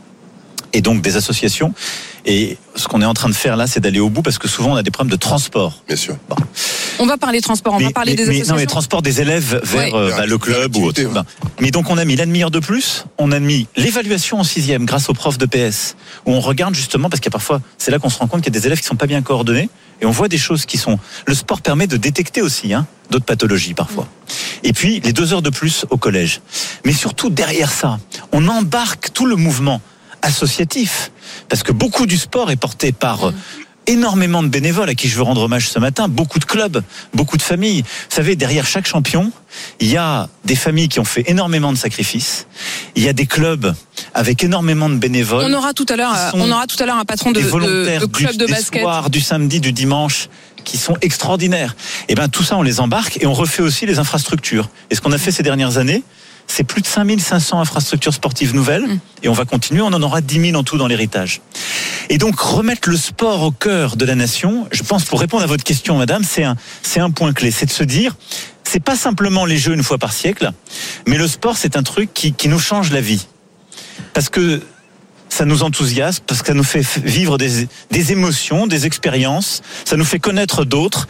et donc des associations. Et ce qu'on est en train de faire là, c'est d'aller au bout parce que souvent on a des problèmes de transport. Bien sûr. Bon. On va parler transport, on mais, va parler mais, des mais, associations. Non, mais transport des élèves vers ouais. euh, bah, le club ou autre. Ben, mais donc on a mis la demi-heure de plus, on a mis l'évaluation en sixième grâce aux profs de P S, où on regarde justement, parce qu'il y a parfois, c'est là qu'on se rend compte qu'il y a des élèves qui sont pas bien coordonnés, et on voit des choses qui sont... Le sport permet de détecter aussi hein, d'autres pathologies parfois. Mmh. Et puis les deux heures de plus au collège. Mais surtout derrière ça, on embarque tout le mouvement associatif, parce que beaucoup du sport est porté par... Mmh. énormément de bénévoles à qui je veux rendre hommage ce matin, beaucoup de clubs, beaucoup de familles. Vous savez, derrière chaque champion, il y a des familles qui ont fait énormément de sacrifices. Il y a des clubs avec énormément de bénévoles. On aura tout à l'heure, on aura tout à l'heure un patron de, de, de club du, de basket. Des soirs, du samedi, du dimanche, qui sont extraordinaires. Et ben tout ça, on les embarque et on refait aussi les infrastructures. Et ce qu'on a fait ces dernières années, c'est plus de cinq mille cinq cents infrastructures sportives nouvelles. Mmh. Et on va continuer, on en aura dix mille en tout dans l'héritage. Et donc, remettre le sport au cœur de la nation, je pense, pour répondre à votre question, madame, c'est un, c'est un point clé. C'est de se dire, c'est pas simplement les Jeux une fois par siècle, mais le sport, c'est un truc qui, qui nous change la vie. Parce que ça nous enthousiasme, parce que ça nous fait vivre des, des émotions, des expériences, ça nous fait connaître d'autres,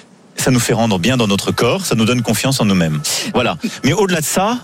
ça nous fait rendre bien dans notre corps, ça nous donne confiance en nous-mêmes. Voilà. Mais au-delà de ça,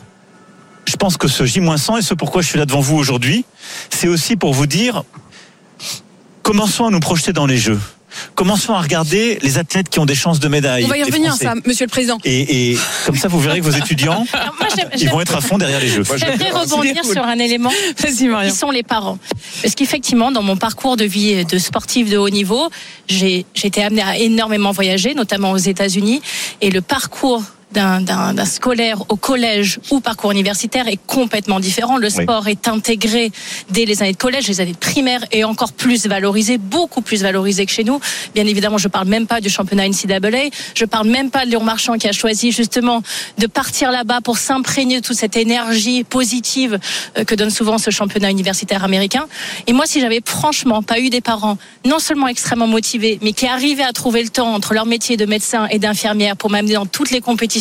je pense que ce J moins cent, et ce pourquoi je suis là devant vous aujourd'hui, c'est aussi pour vous dire, commençons à nous projeter dans les Jeux. Commençons à regarder les athlètes qui ont des chances de médaille. On va y revenir, ça, Monsieur le Président. Et, et comme ça, vous verrez que vos étudiants, alors moi, j'aime, ils j'aime, vont être à fond derrière les Jeux. J'aimerais rebondir sur un élément. Vas-y, Marion. Qui sont les parents. Parce qu'effectivement, dans mon parcours de vie de sportif de haut niveau, j'ai, j'ai été amenée à énormément voyager, notamment aux États-Unis, et le parcours D'un, d'un, d'un scolaire au collège ou parcours universitaire est complètement différent. Le sport oui. est intégré dès les années de collège, les années de primaire, et encore plus valorisé, beaucoup plus valorisé que chez nous. Bien évidemment, je parle même pas du championnat N C A A, je parle même pas de Léon Marchand qui a choisi justement de partir là-bas pour s'imprégner de toute cette énergie positive que donne souvent ce championnat universitaire américain. Et moi, si j'avais franchement pas eu des parents non seulement extrêmement motivés, mais qui arrivaient à trouver le temps entre leur métier de médecin et d'infirmière pour m'amener dans toutes les compétitions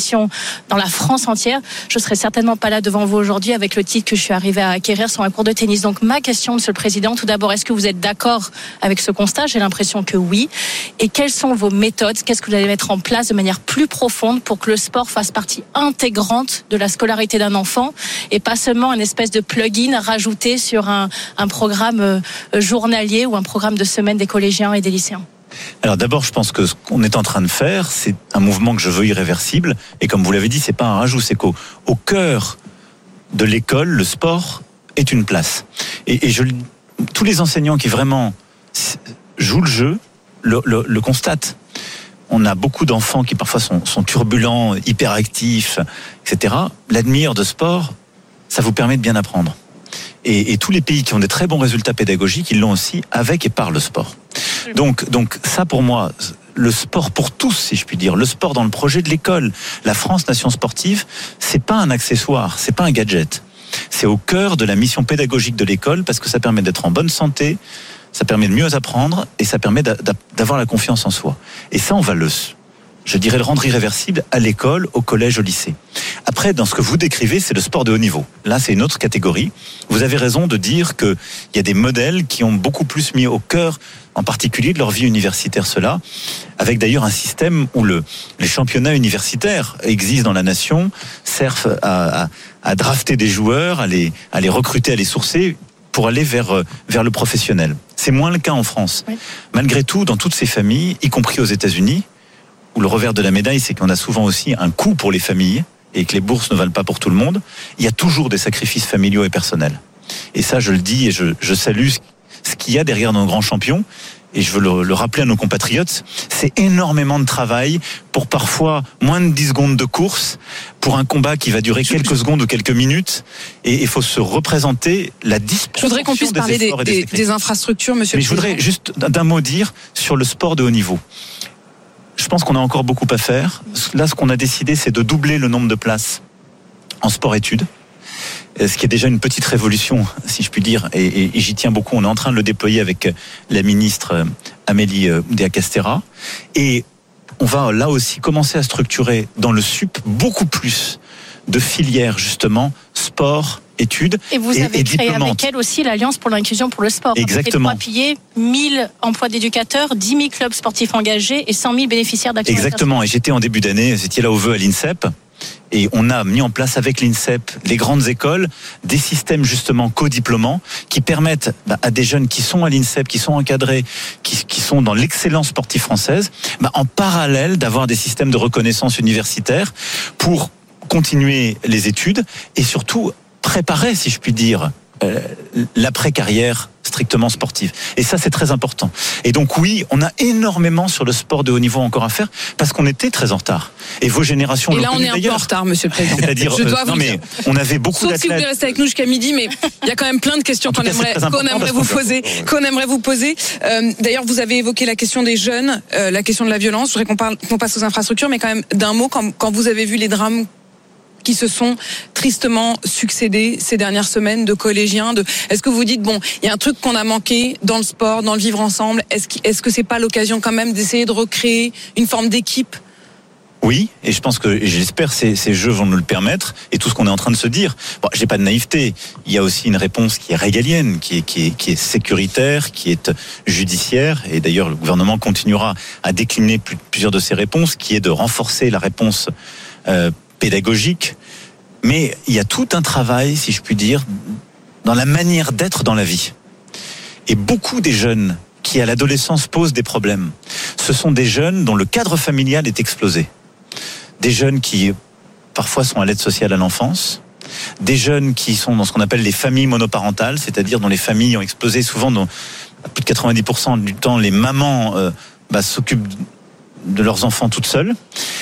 compétitions dans la France entière, je serais certainement pas là devant vous aujourd'hui avec le titre que je suis arrivée à acquérir sur un cours de tennis. Donc ma question, Monsieur le Président, tout d'abord, est-ce que vous êtes d'accord avec ce constat? J'ai l'impression que oui. Et quelles sont vos méthodes? Qu'est-ce que vous allez mettre en place de manière plus profonde pour que le sport fasse partie intégrante de la scolarité d'un enfant et pas seulement une espèce de plugin rajouté sur un, un programme journalier ou un programme de semaine des collégiens et des lycéens? Alors d'abord, je pense que ce qu'on est en train de faire, c'est un mouvement que je veux irréversible. Et comme vous l'avez dit, c'est pas un rajout, c'est qu'au au cœur de l'école, le sport est une place. Et, et je, tous les enseignants qui vraiment jouent le jeu le, le, le constatent. On a beaucoup d'enfants qui parfois sont, sont turbulents, hyperactifs, et cetera. L'admire de sport, ça vous permet de bien apprendre. Et, et tous les pays qui ont des très bons résultats pédagogiques, ils l'ont aussi avec et par le sport. Donc, donc ça pour moi, le sport pour tous, si je puis dire, le sport dans le projet de l'école, la France nation sportive, c'est pas un accessoire, c'est pas un gadget. C'est au cœur de la mission pédagogique de l'école parce que ça permet d'être en bonne santé, ça permet de mieux apprendre et ça permet d'avoir la confiance en soi. Et ça, on va le, je dirais, le rendre irréversible à l'école, au collège, au lycée. Après, dans ce que vous décrivez, c'est le sport de haut niveau. Là, c'est une autre catégorie. Vous avez raison de dire qu'il y a des modèles qui ont beaucoup plus mis au cœur, en particulier de leur vie universitaire, cela, avec d'ailleurs un système où le, les championnats universitaires existent dans la nation, servent à, à, à drafter des joueurs, à les, à les recruter, à les sourcer, pour aller vers, vers le professionnel. C'est moins le cas en France. Oui. Malgré tout, dans toutes ces familles, y compris aux États-Unis, où le revers de la médaille, c'est qu'on a souvent aussi un coût pour les familles et que les bourses ne valent pas pour tout le monde, il y a toujours des sacrifices familiaux et personnels. Et ça, je le dis et je, je salue ce qu'il y a derrière nos grands champions. Et je veux le, le rappeler à nos compatriotes, c'est énormément de travail pour parfois moins de dix secondes de course, pour un combat qui va durer quelques secondes ou quelques minutes. Et il faut se représenter la disproportion. Je voudrais qu'on puisse des parler des, des, des infrastructures, monsieur. Mais je voudrais juste d'un mot dire sur le sport de haut niveau. Je pense qu'on a encore beaucoup à faire. Là, ce qu'on a décidé, c'est de doubler le nombre de places en sport-études. Ce qui est déjà une petite révolution, si je puis dire, et, et, et j'y tiens beaucoup. On est en train de le déployer avec la ministre Amélie Oudéa-Castéra. Et on va là aussi commencer à structurer dans le S U P beaucoup plus de filières, justement, sport, études et, vous avez et créé avec elle aussi l'Alliance pour l'inclusion pour le sport. Exactement. Trois piliers, mille emplois d'éducateurs, dix mille clubs sportifs engagés et cent mille bénéficiaires d'actions. Exactement. Et j'étais en début d'année, j'étais là au vœu à l'INSEP. Et on a mis en place avec l'INSEP, les grandes écoles, des systèmes justement co-diplômants qui permettent bah, à des jeunes qui sont à l'INSEP, qui sont encadrés, qui, qui sont dans l'excellence sportive française, bah, en parallèle d'avoir des systèmes de reconnaissance universitaire pour continuer les études et surtout préparer, si je puis dire, euh, l'après-carrière strictement sportive. Et ça, c'est très important. Et donc oui, on a énormément sur le sport de haut niveau encore à faire parce qu'on était très en retard. Et vos générations Et l'ont là, on connu est un peu d'ailleurs. en retard, monsieur le Président. C'est-à-dire, je dois euh, vous non mais dire. on avait beaucoup Sauf d'athlètes. si vous voulez rester avec nous jusqu'à midi, mais il y a quand même plein de questions qu'on cas, aimerait, c'est qu'on aimerait vous poser, qu'on aimerait vous poser. Euh, d'ailleurs, vous avez évoqué la question des jeunes, euh, la question de la violence. Je voudrais qu'on parle, qu'on passe aux infrastructures, mais quand même d'un mot quand, quand vous avez vu les drames qui se sont tristement succédés ces dernières semaines de collégiens. De... Est-ce que vous dites, bon, il y a un truc qu'on a manqué dans le sport, dans le vivre ensemble. Est-ce que, est-ce que c'est pas l'occasion quand même d'essayer de recréer une forme d'équipe ? Oui, et je pense que, et j'espère que ces, ces jeux vont nous le permettre, et tout ce qu'on est en train de se dire. Bon, j'ai pas de naïveté. Il y a aussi une réponse qui est régalienne, qui est, qui est, qui est sécuritaire, qui est judiciaire, et d'ailleurs le gouvernement continuera à décliner plus, plusieurs de ces réponses, qui est de renforcer la réponse euh, pédagogique. Mais il y a tout un travail, si je puis dire, dans la manière d'être dans la vie. Et beaucoup des jeunes qui, à l'adolescence, posent des problèmes, ce sont des jeunes dont le cadre familial est explosé. Des jeunes qui, parfois, sont à l'aide sociale à l'enfance. Des jeunes qui sont dans ce qu'on appelle les familles monoparentales, c'est-à-dire dont les familles ont explosé. Souvent, dans plus de quatre-vingt-dix pour cent du temps, les mamans euh, bah, s'occupent de leurs enfants toutes seules.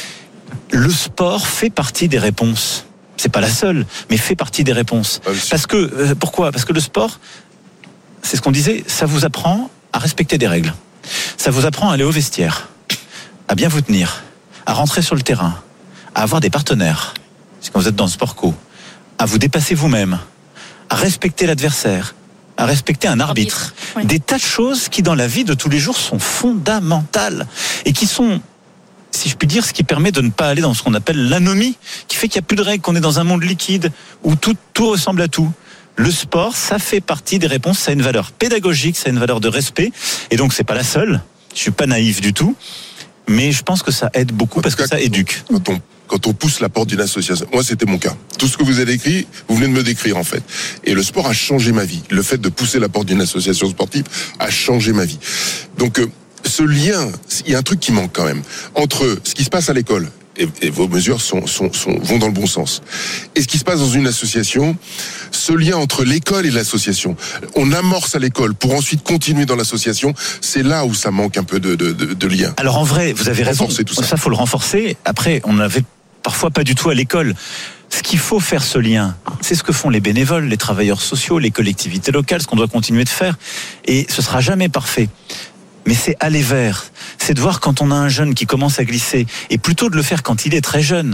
Le sport fait partie des réponses. C'est pas la seule, mais fait partie des réponses. Parce que, euh, pourquoi ? Parce que le sport, c'est ce qu'on disait, ça vous apprend à respecter des règles. Ça vous apprend à aller au vestiaire, à bien vous tenir, à rentrer sur le terrain, à avoir des partenaires, quand vous êtes dans le sport co, à vous dépasser vous-même, à respecter l'adversaire, à respecter un arbitre. Oui. Des tas de choses qui, dans la vie de tous les jours, sont fondamentales et qui sont si je puis dire, ce qui permet de ne pas aller dans ce qu'on appelle l'anomie, qui fait qu'il n'y a plus de règles, qu'on est dans un monde liquide, où tout, tout ressemble à tout. Le sport, ça fait partie des réponses, ça a une valeur pédagogique, ça a une valeur de respect, et donc c'est pas la seule, je suis pas naïf du tout, mais je pense que ça aide beaucoup parce que ça éduque. Quand on, quand on pousse la porte d'une association, moi c'était mon cas. Tout ce que vous avez écrit, vous venez de me décrire en fait. Et le sport a changé ma vie. Le fait de pousser la porte d'une association sportive a changé ma vie. Donc euh, ce lien, il y a un truc qui manque quand même, entre ce qui se passe à l'école, et, et vos mesures sont, sont, sont, vont dans le bon sens, et ce qui se passe dans une association, ce lien entre l'école et l'association. On amorce à l'école pour ensuite continuer dans l'association, c'est là où ça manque un peu de, de, de, de lien. Alors en vrai, vous avez raison, tout ça. ça faut le renforcer. Après, on n'avait parfois pas du tout à l'école. Ce qu'il faut faire ce lien, c'est ce que font les bénévoles, les travailleurs sociaux, les collectivités locales, ce qu'on doit continuer de faire, et ce sera jamais parfait. Mais c'est aller vers, c'est de voir quand on a un jeune qui commence à glisser, et plutôt de le faire quand il est très jeune,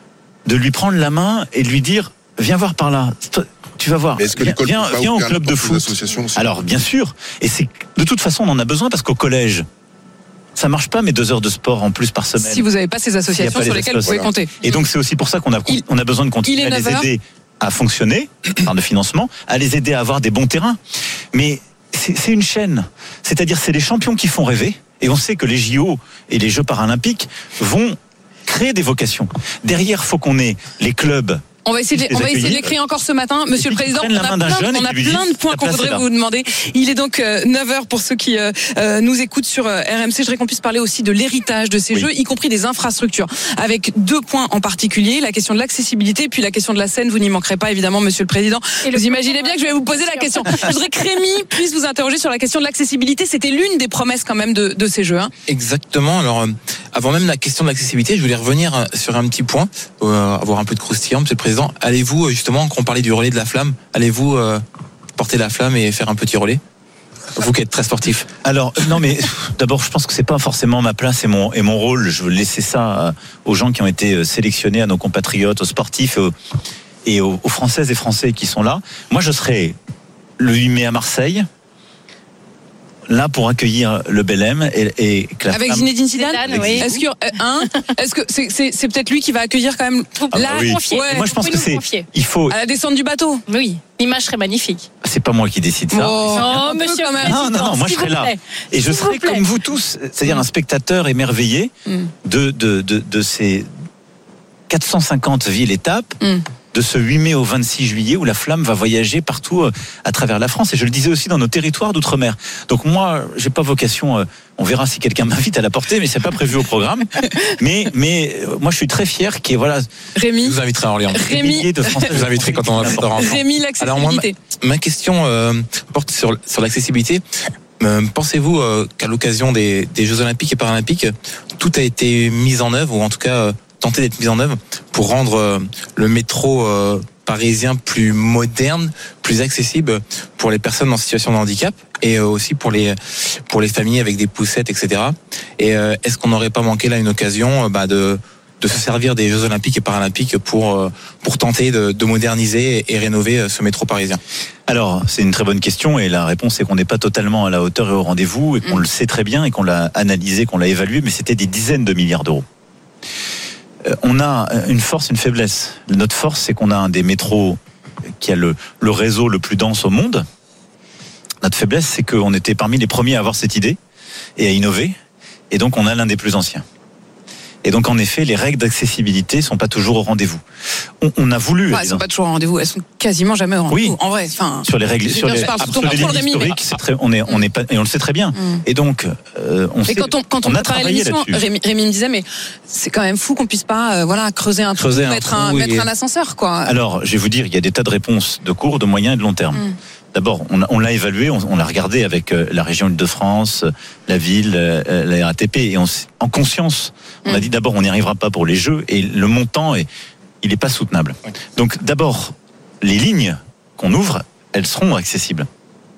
de lui prendre la main et de lui dire viens voir par là, tu vas voir, mais est-ce que viens, l'école viens, peut pas viens au ouvrir club la de porte foot. Alors bien sûr, et c'est de toute façon on en a besoin parce qu'au collège, ça marche pas, mais deux heures de sport en plus par semaine. Si vous n'avez pas ces associations pas sur les lesquelles vous pouvez voilà. compter. Et donc c'est aussi pour ça qu'on a, Il, on a besoin de continuer à les aider à fonctionner par le financement, à les aider à avoir des bons terrains. Mais c'est, c'est une chaîne, c'est-à-dire c'est les champions qui font rêver. Et on sait que les J O et les Jeux paralympiques vont créer des vocations. Derrière, faut qu'on ait les clubs. On va essayer de, on va essayer de l'écrire encore ce matin, Monsieur le Président. On a plein, on a plein de points qu'on voudrait vous demander. Il est donc neuf heures pour ceux qui euh, nous écoutent sur R M C. Je voudrais qu'on puisse parler aussi de l'héritage de ces oui. jeux, y compris des infrastructures, avec deux points en particulier, la question de l'accessibilité, puis la question de la scène. Vous n'y manquerez pas, évidemment, Monsieur le Président. Et vous imaginez bien que je vais vous poser la question. Je voudrais que Rémi puisse vous interroger sur la question de l'accessibilité. C'était l'une des promesses quand même de, de ces jeux. Hein. Exactement. Alors, euh, avant même la question de l'accessibilité, je voulais revenir sur un petit point, euh, avoir un peu de croustillant, Monsieur le Président. Allez-vous, justement, quand on parlait du relais de la flamme, allez-vous euh, porter la flamme et faire un petit relais ? Vous qui êtes très sportif. Alors, non mais, d'abord, je pense que c'est pas forcément ma place et mon, et mon rôle. Je veux laisser ça aux gens qui ont été sélectionnés, à nos compatriotes, aux sportifs et aux, et aux, aux Françaises et Français qui sont là. Moi, je serai le huit mai à Marseille, là pour accueillir le Belém et, et que la avec flamme... Zinedine Zidane. Zidane oui. Est-ce que euh, hein, est-ce que c'est, c'est, c'est peut-être lui qui va accueillir quand même ah la bah oui. ouais. Moi je pense que c'est confier. Il faut à la descente du bateau. Oui, l'image serait magnifique. C'est pas moi qui décide ça. Oh, oh monsieur quand même. Non non non, moi je serai là et je serai comme vous tous, c'est-à-dire un spectateur émerveillé mm. de de de de ces quatre cent cinquante villes étapes. Mm. De ce huit mai au vingt-six juillet où la flamme va voyager partout à travers la France, et je le disais aussi dans nos territoires d'outre-mer. Donc moi, j'ai pas vocation, on verra si quelqu'un m'invite à la porter, mais c'est pas prévu au programme. mais mais moi je suis très fier qu'il y ait, voilà. Rémi, je vous inviterai à Orléans. Rémi, de France, je vous inviterai quand on va Rémi, l'accessibilité. Alors moi, ma, ma question euh, porte sur sur l'accessibilité. Euh, pensez-vous euh, qu'à l'occasion des, des Jeux Olympiques et Paralympiques, tout a été mis en œuvre, ou en tout cas euh, tenter d'être mis en œuvre pour rendre euh, le métro euh, parisien plus moderne, plus accessible pour les personnes en situation de handicap et euh, aussi pour les pour les familles avec des poussettes, et cetera. Et euh, est-ce qu'on n'aurait pas manqué là une occasion euh, bah, de de se servir des Jeux Olympiques et Paralympiques pour euh, pour tenter de, de moderniser et rénover ce métro parisien? Alors, c'est une très bonne question et la réponse est qu'on n'est pas totalement à la hauteur et au rendez-vous et qu'on mmh. le sait très bien et qu'on l'a analysé, qu'on l'a évalué, mais c'était des dizaines de milliards d'euros. On a une force, une faiblesse. Notre force, c'est qu'on a un des métros qui a le, le réseau le plus dense au monde. Notre faiblesse, c'est qu'on était parmi les premiers à avoir cette idée et à innover. Et donc, on a l'un des plus anciens. Et donc, en effet, les règles d'accessibilité sont pas toujours au rendez-vous. On, on a voulu. Bah, elles sont pas toujours au rendez-vous. Elles sont quasiment jamais au rendez-vous. Oui. En vrai, enfin. Sur les règles, sur les, sur les lignes historiques, c'est très, on est, on est pas, et on le sait très bien. Mm. Et donc, euh, on. Et sait, quand on, quand on, on a travaillé là-dessus. Rémi, Rémi me disait, mais c'est quand même fou qu'on puisse pas, euh, voilà, creuser un creuser trou, un mettre un, mettre un ascenseur, quoi. Alors, je vais vous dire, il y a des tas de réponses de court, de moyen et de long terme. Mm. D'abord, on, on l'a évalué, on, on l'a regardé avec euh, la région Île-de-France, la ville, euh, la R A T P, et on, en conscience, on mmh. a dit d'abord on n'y arrivera pas pour les Jeux, et le montant, est, il n'est pas soutenable. Oui. Donc d'abord, les lignes qu'on ouvre, elles seront accessibles.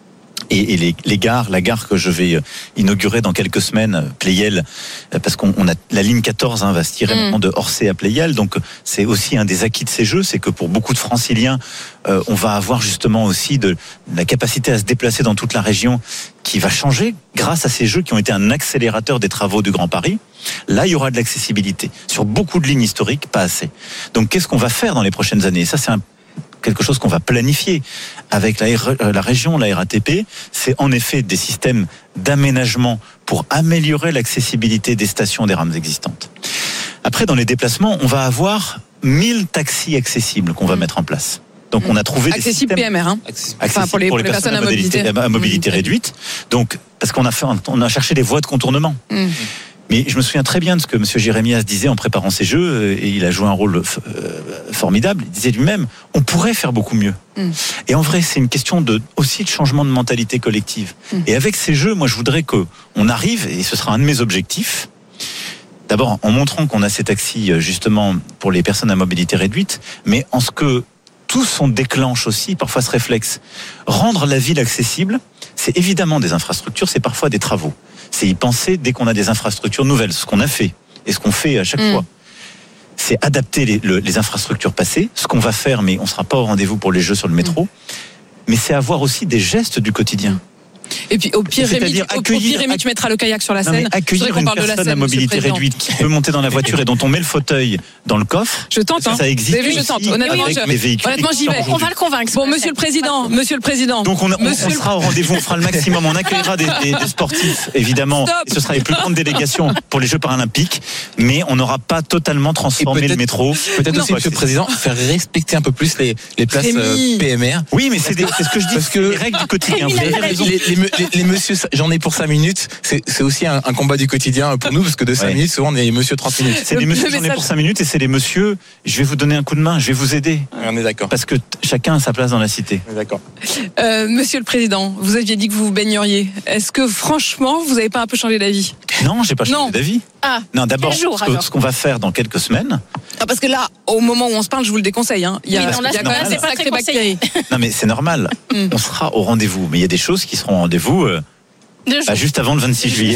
Et, et les, les gares, la gare que je vais inaugurer dans quelques semaines, Pleyel, parce qu'on on a la ligne quatorze hein, va se tirer mmh. maintenant de Orsay à Pleyel, donc c'est aussi un des acquis de ces Jeux, c'est que pour beaucoup de Franciliens, euh, on va avoir justement aussi de, de la capacité à se déplacer dans toute la région qui va changer grâce à ces Jeux qui ont été un accélérateur des travaux du Grand Paris. Là, il y aura de l'accessibilité sur beaucoup de lignes historiques, pas assez. Donc, qu'est-ce qu'on va faire dans les prochaines années ? Ça, c'est un quelque chose qu'on va planifier avec la, la région, la R A T P, c'est en effet des systèmes d'aménagement pour améliorer l'accessibilité des stations des rames existantes. Après, dans les déplacements, on va avoir mille taxis accessibles qu'on va mettre en place. Donc, on a trouvé accessible des systèmes P M R, hein. accessibles enfin, pour les, pour les personnes, personnes à mobilité, à mobilité mmh. réduite. Donc, parce qu'on a fait, on a cherché des voies de contournement. Mmh. Mais je me souviens très bien de ce que M. Jérémias disait en préparant ces Jeux, et il a joué un rôle formidable. Il disait lui-même, on pourrait faire beaucoup mieux. Mm. Et en vrai, c'est une question de, aussi de changement de mentalité collective. Mm. Et avec ces Jeux, moi, je voudrais qu'on arrive, et ce sera un de mes objectifs, d'abord en montrant qu'on a ces taxis justement pour les personnes à mobilité réduite, mais en ce que tous on déclenche aussi parfois ce réflexe. Rendre la ville accessible, c'est évidemment des infrastructures, c'est parfois des travaux. C'est y penser dès qu'on a des infrastructures nouvelles, ce qu'on a fait et ce qu'on fait à chaque mmh. fois. C'est adapter les, le, les infrastructures passées, ce qu'on va faire, mais on ne sera pas au rendez-vous pour les Jeux sur le métro. Mmh. Mais c'est avoir aussi des gestes du quotidien. Et puis au pire, Rémi, au pire, Rémi, tu mettras le kayak sur la scène. Accueillir une personne Seine, à mobilité réduite qui peut monter dans la voiture et dont on met le fauteuil dans le coffre. Je tente. Ça, hein. ça existe. Vu, je tente. Honnêtement, je, honnêtement, j'y vais. On va le convaincre. Bon, Monsieur le Président, Monsieur le Président. Donc on, on, on sera au rendez-vous, on fera le maximum. On accueillera des, des, des sportifs, évidemment. Et ce sera les plus grandes délégations pour les Jeux paralympiques. Mais on n'aura pas totalement transformé le métro. Peut-être aussi, Monsieur le Président, faire respecter un peu plus les, les places euh, P M R. Oui, mais c'est, des, c'est ce que je dis. Parce que les règles du quotidien. Vous avez raison. Les, les, les, les messieurs, j'en ai pour cinq minutes. C'est, c'est aussi un, un combat du quotidien pour nous, parce que de cinq ouais. minutes, souvent on est monsieur trente minutes. C'est les messieurs, j'en ai pour cinq minutes, et c'est les messieurs, je vais vous donner un coup de main, je vais vous aider. On est d'accord. Parce que t- chacun a sa place dans la cité. On est d'accord. Euh, monsieur le Président, vous aviez dit que vous vous baigneriez. Est-ce que franchement, vous n'avez pas un peu changé d'avis ? Non, j'ai pas changé non. d'avis. Ah, non, d'abord, jour, ce, que, ce qu'on va faire dans quelques semaines. Ah, parce que là, au moment où on se parle, je vous le déconseille. Hein. Il y a, oui, non, là, il y a quand même des sacrées bactéries. Non, mais c'est normal. mm. On sera au rendez-vous. Mais il y a des choses qui seront au rendez-vous. Euh, Bah, juste avant le vingt-six juillet.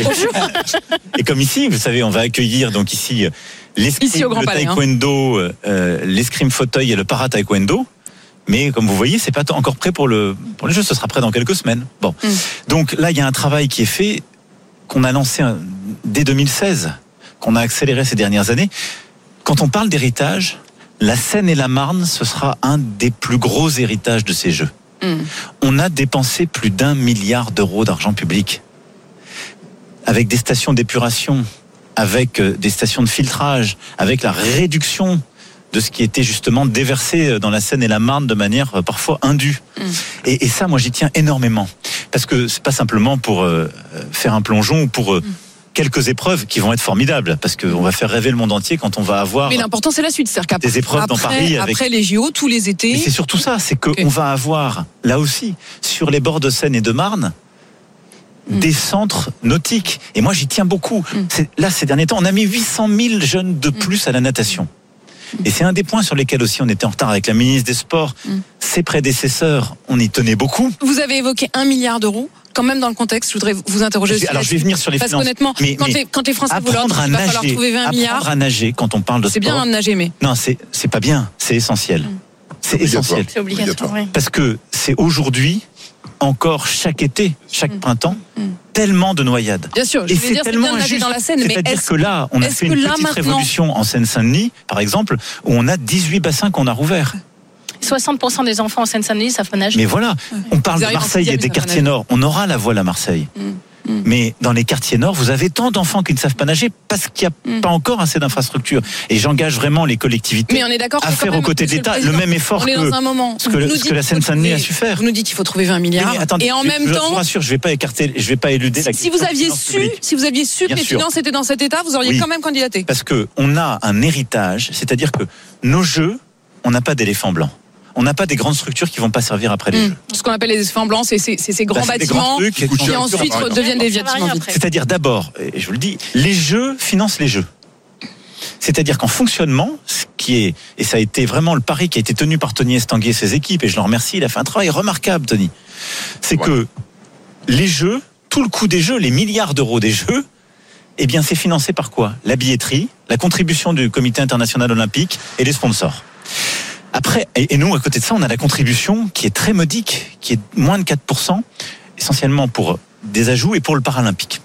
Et comme ici, vous savez, on va accueillir donc ici l'escrime, ici, le Palais, taekwondo, hein. euh, l'escrime fauteuil et le para taekwondo. Mais comme vous voyez, c'est pas encore prêt pour le pour les Jeux. Ce sera prêt dans quelques semaines. Bon, mm. donc là, il y a un travail qui est fait, qu'on a lancé dès deux mille seize, qu'on a accéléré ces dernières années. Quand on parle d'héritage, la Seine et la Marne, ce sera un des plus gros héritages de ces Jeux. Mm. On a dépensé plus d'un milliard d'euros d'argent public avec des stations d'épuration, avec des stations de filtrage, avec la réduction de ce qui était justement déversé dans la Seine et la Marne de manière parfois indue. Mm. Et, et ça, moi, j'y tiens énormément. Parce que c'est pas simplement pour euh, faire un plongeon ou pour... Euh, mm. quelques épreuves qui vont être formidables, parce qu'on va faire rêver le monde entier quand on va avoir. Mais l'important, c'est la suite, c'est-à-dire qu'après, des épreuves après, dans Paris avec... après les J O, tous les étés. Mais c'est surtout ça, c'est qu'on okay. va avoir là aussi sur les bords de Seine et de Marne mm. des centres nautiques. Et moi, j'y tiens beaucoup. Mm. C'est, là, ces derniers temps, on a mis huit cent mille jeunes de plus mm. à la natation. Mm. Et c'est un des points sur lesquels aussi on était en retard avec la ministre des Sports. Mm. Ses prédécesseurs, on y tenait beaucoup. Vous avez évoqué un milliard d'euros. Quand même dans le contexte, je voudrais vous interroger je vais, aussi. Alors je vais venir sur les parce finances. Parce qu'honnêtement, mais, quand, mais les, quand les Français vous leur disent qu'il va falloir trouver vingt milliards. Apprendre à nager quand on parle de c'est sport. C'est bien de nager, mais. Non, c'est, c'est pas bien, c'est essentiel. Mmh. C'est essentiel. C'est obligatoire. Oui. Parce que c'est aujourd'hui, encore chaque été, chaque mmh. printemps, mmh. tellement de noyades. Bien sûr, je et veux c'est dire, tellement c'est bien de nager dans la Seine, mais c'est-à-dire que là, on a fait une petite révolution en Seine-Saint-Denis, par exemple, où on a dix-huit bassins qu'on a rouverts. soixante pour cent des enfants en Seine-Saint-Denis savent nager. Mais voilà, on parle de Marseille et des quartiers nord. On aura la voile à Marseille. Mm. Mm. Mais dans les quartiers nord, vous avez tant d'enfants qui ne savent pas nager parce qu'il n'y a mm. pas encore assez d'infrastructures. Et j'engage vraiment les collectivités mais on est d'accord à faire même, aux côtés de l'État le, le même effort on est que, dans un moment ce que, le, ce que la Seine-Saint-Denis a su faire. Vous nous dites qu'il faut trouver vingt milliards. Mais attendez, et en je, même je, temps, je vous rassure, je ne vais pas écarter, je vais pas éluder si, la question. Si vous aviez su, si vous aviez su que les finances étaient dans cet état, vous auriez oui. quand même candidaté. Parce que on a un héritage, c'est-à-dire que nos Jeux, on n'a pas d'éléphant blanc. On n'a pas des grandes structures qui vont pas servir après les mmh. Jeux. Ce qu'on appelle les éléphants blancs, c'est ces, c'est ces grands bah, bâtiments grands trucs, qui ensuite deviennent des bâtiments vides. C'est-à-dire d'abord, et je vous le dis, les Jeux financent les Jeux. C'est-à-dire qu'en fonctionnement, ce qui est, et ça a été vraiment le pari qui a été tenu par Tony Estanguet et ses équipes, et je le remercie, il a fait un travail remarquable, Tony. C'est ouais. que les Jeux, tout le coût des Jeux, les milliards d'euros des Jeux, eh bien, c'est financé par quoi ? La billetterie, la contribution du Comité international olympique et les sponsors. Après, et nous, à côté de ça, on a la contribution qui est très modique, qui est moins de quatre pour cent, essentiellement pour des ajouts et pour le paralympique.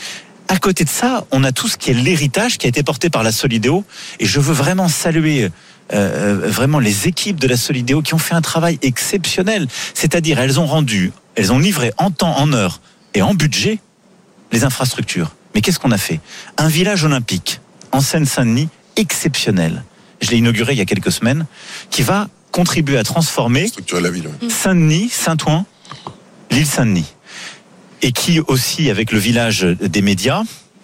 À côté de ça, on a tout ce qui est l'héritage qui a été porté par la Solidéo, et je veux vraiment saluer euh, vraiment les équipes de la Solidéo qui ont fait un travail exceptionnel. C'est-à-dire, elles ont rendu, elles ont livré en temps, en heure et en budget les infrastructures. Mais qu'est-ce qu'on a fait ? Un village olympique en Seine-Saint-Denis exceptionnel. Je l'ai inauguré il y a quelques semaines, qui va contribuer à transformer la ville, oui. Saint-Denis, Saint-Ouen, l'île Saint-Denis. Et qui aussi, avec le village des médias,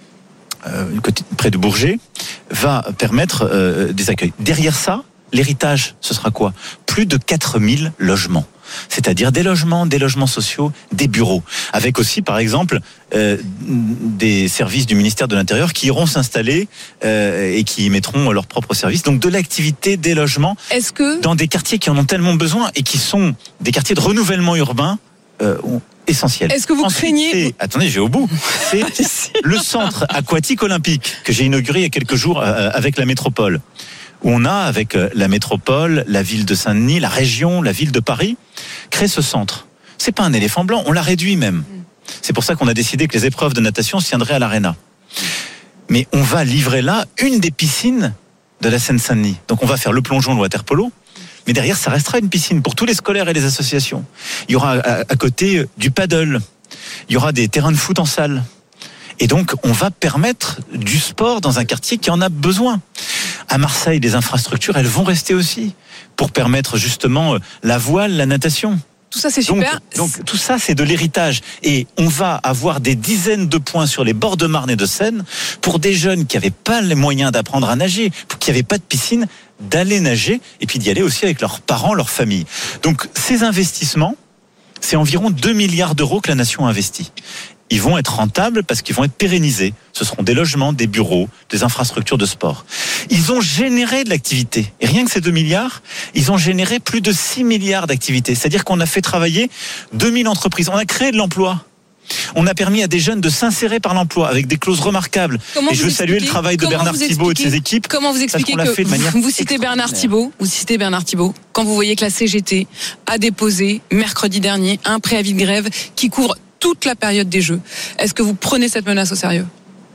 euh, près de Bourget, va permettre euh, des accueils. Derrière ça, l'héritage, ce sera quoi ? Plus de quatre mille logements. C'est-à-dire des logements, des logements sociaux, des bureaux. Avec aussi, par exemple, euh, des services du ministère de l'Intérieur qui iront s'installer euh, et qui mettront leurs propres services. Donc de l'activité, des logements, Est-ce que... dans des quartiers qui en ont tellement besoin et qui sont des quartiers de renouvellement urbain euh, essentiels. Est-ce que vous Ensuite, craignez... c'est- Attendez, j'ai au bout. C'est le centre aquatique olympique que j'ai inauguré il y a quelques jours euh, avec la métropole. Où on a, avec la métropole, la ville de Saint-Denis, la région, la ville de Paris, créé ce centre. C'est pas un éléphant blanc, on l'a réduit même. C'est pour ça qu'on a décidé que les épreuves de natation se tiendraient à l'Arena. Mais on va livrer là une des piscines de la Seine-Saint-Denis. Donc on va faire le plongeon, le water-polo, mais derrière ça restera une piscine pour tous les scolaires et les associations. Il y aura à, à côté du paddle, il y aura des terrains de foot en salle. Et donc on va permettre du sport dans un quartier qui en a besoin. À Marseille, les infrastructures, elles vont rester aussi pour permettre justement la voile, la natation. Tout ça, c'est super. Donc, donc tout ça, c'est de l'héritage. Et on va avoir des dizaines de points sur les bords de Marne et de Seine pour des jeunes qui n'avaient pas les moyens d'apprendre à nager, qui n'avaient pas de piscine, d'aller nager et puis d'y aller aussi avec leurs parents, leurs familles. Donc ces investissements, c'est environ deux milliards d'euros que la nation investit. Ils vont être rentables parce qu'ils vont être pérennisés. Ce seront des logements, des bureaux, des infrastructures de sport. Ils ont généré de l'activité. Et rien que ces deux milliards, ils ont généré plus de six milliards d'activités. C'est-à-dire qu'on a fait travailler deux mille entreprises. On a créé de l'emploi. On a permis à des jeunes de s'insérer par l'emploi avec des clauses remarquables. Comment et je veux saluer le travail de Bernard Thibault et de ses équipes. Comment vous expliquez parce qu'on l'a fait de manière que vous citez Bernard Thibault, vous citez Bernard Thibault, quand vous voyez que la C G T a déposé mercredi dernier un préavis de grève qui couvre toute la période des Jeux. Est-ce que vous prenez cette menace au sérieux ?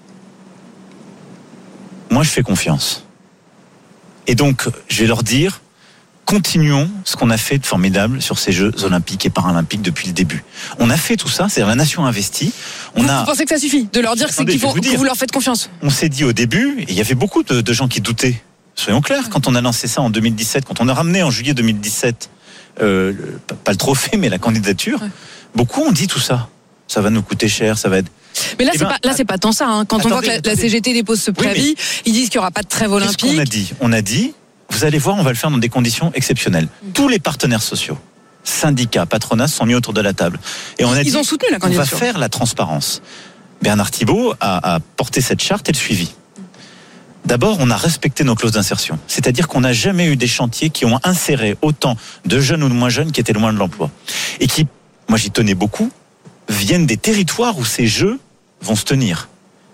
Moi, je fais confiance. Et donc, je vais leur dire, continuons ce qu'on a fait de formidable sur ces Jeux olympiques et paralympiques depuis le début. On a fait tout ça, c'est-à-dire la nation a investi. On vous, a... vous pensez que ça suffit de leur dire Attendez, qu'il faut, je vais vous que dire. vous leur faites confiance ? On s'est dit au début, et il y avait beaucoup de, de gens qui doutaient. Soyons clairs, quand on a lancé ça en deux mille dix-sept, quand on a ramené en juillet deux mille dix-sept, euh, le, pas le trophée, mais la candidature, ouais. Beaucoup ont dit tout ça. Ça va nous coûter cher, ça va être... Mais là, eh c'est ben, pas, là, c'est pas tant ça. Hein. Quand attendez, on voit que la, la C G T dépose ce préavis, oui, ils disent qu'il n'y aura pas de trêve olympique. Qu'est-ce qu'on a dit ? On a dit, vous allez voir, on va le faire dans des conditions exceptionnelles. Mmh. Tous les partenaires sociaux, syndicats, patronats, sont mis autour de la table. Et on a ils dit, ont soutenu la candidature. On va faire la transparence. Bernard Thibault a, a porté cette charte et le suivi. D'abord, on a respecté nos clauses d'insertion. C'est-à-dire qu'on n'a jamais eu des chantiers qui ont inséré autant de jeunes ou de moins jeunes qui étaient loin de l'emploi. Et qui, moi j'y tenais beaucoup, viennent des territoires où ces jeux vont se tenir.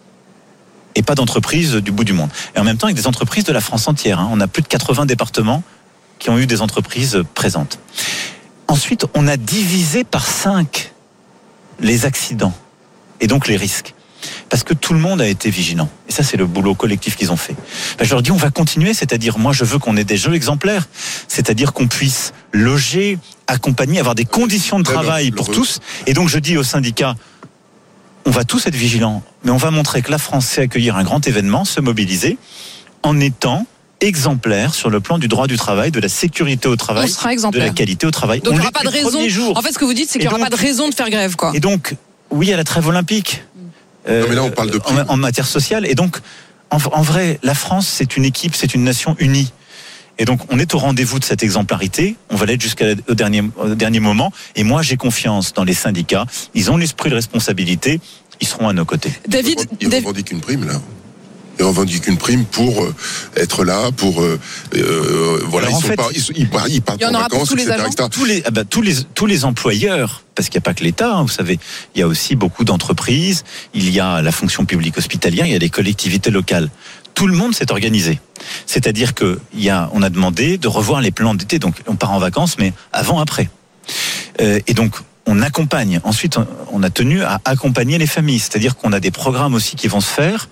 Et pas d'entreprises du bout du monde. Et en même temps, avec des entreprises de la France entière. Hein. On a plus de quatre-vingts départements qui ont eu des entreprises présentes. Ensuite, on a divisé par cinq les accidents et donc les risques. Parce que tout le monde a été vigilant. Et ça, c'est le boulot collectif qu'ils ont fait. Ben, je leur dis, on va continuer. C'est-à-dire, moi, je veux qu'on ait des jeux exemplaires. C'est-à-dire qu'on puisse loger, accompagner, avoir des conditions de travail pour tous. Et donc, je dis aux syndicats, on va tous être vigilants. Mais on va montrer que la France sait accueillir un grand événement, se mobiliser, en étant exemplaire sur le plan du droit du travail, de la sécurité au travail, de la qualité au travail. Donc, il n'y aura pas de raison. En fait, ce que vous dites, c'est qu'il n'y aura pas de raison de faire grève, quoi. Et donc, oui, à la trêve olympique. Euh, non mais là on parle de en, en matière sociale et donc en, en vrai la France c'est une équipe, c'est une nation unie et donc on est au rendez-vous de cette exemplarité, on va l'être jusqu'au dernier, au dernier moment et moi j'ai confiance dans les syndicats, ils ont l'esprit de responsabilité, ils seront à nos côtés. David, ils revendiquent une prime là. Ils revendiquent une prime pour euh, être là, pour euh, euh, voilà, Alors, ils, en sont fait, pas, ils, ils, ils partent il y en en aura pour vacances, tous les et cetera, agents. et cetera. tous les, ah bah, tous les, tous les employeurs, parce qu'il n'y a pas que l'État, hein, vous savez, il y a aussi beaucoup d'entreprises, il y a la fonction publique hospitalière, il y a les collectivités locales. Tout le monde s'est organisé. C'est-à-dire que il y a, on a demandé de revoir les plans d'été. Donc, on part en vacances, mais avant, après. Euh, et donc, on accompagne. Ensuite, on a tenu à accompagner les familles. C'est-à-dire qu'on a des programmes aussi qui vont se faire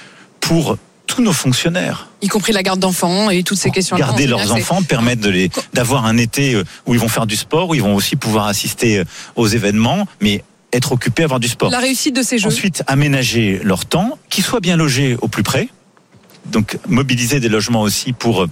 pour tous nos fonctionnaires. Y compris la garde d'enfants et toutes ces questions-là. Garder leurs enfants, permettre de les, d'avoir un été où ils vont faire du sport, où ils vont aussi pouvoir assister aux événements, mais être occupés, avoir du sport. La réussite de ces jeux. Ensuite, aménager leur temps, qu'ils soient bien logés au plus près. Donc, mobiliser des logements aussi pour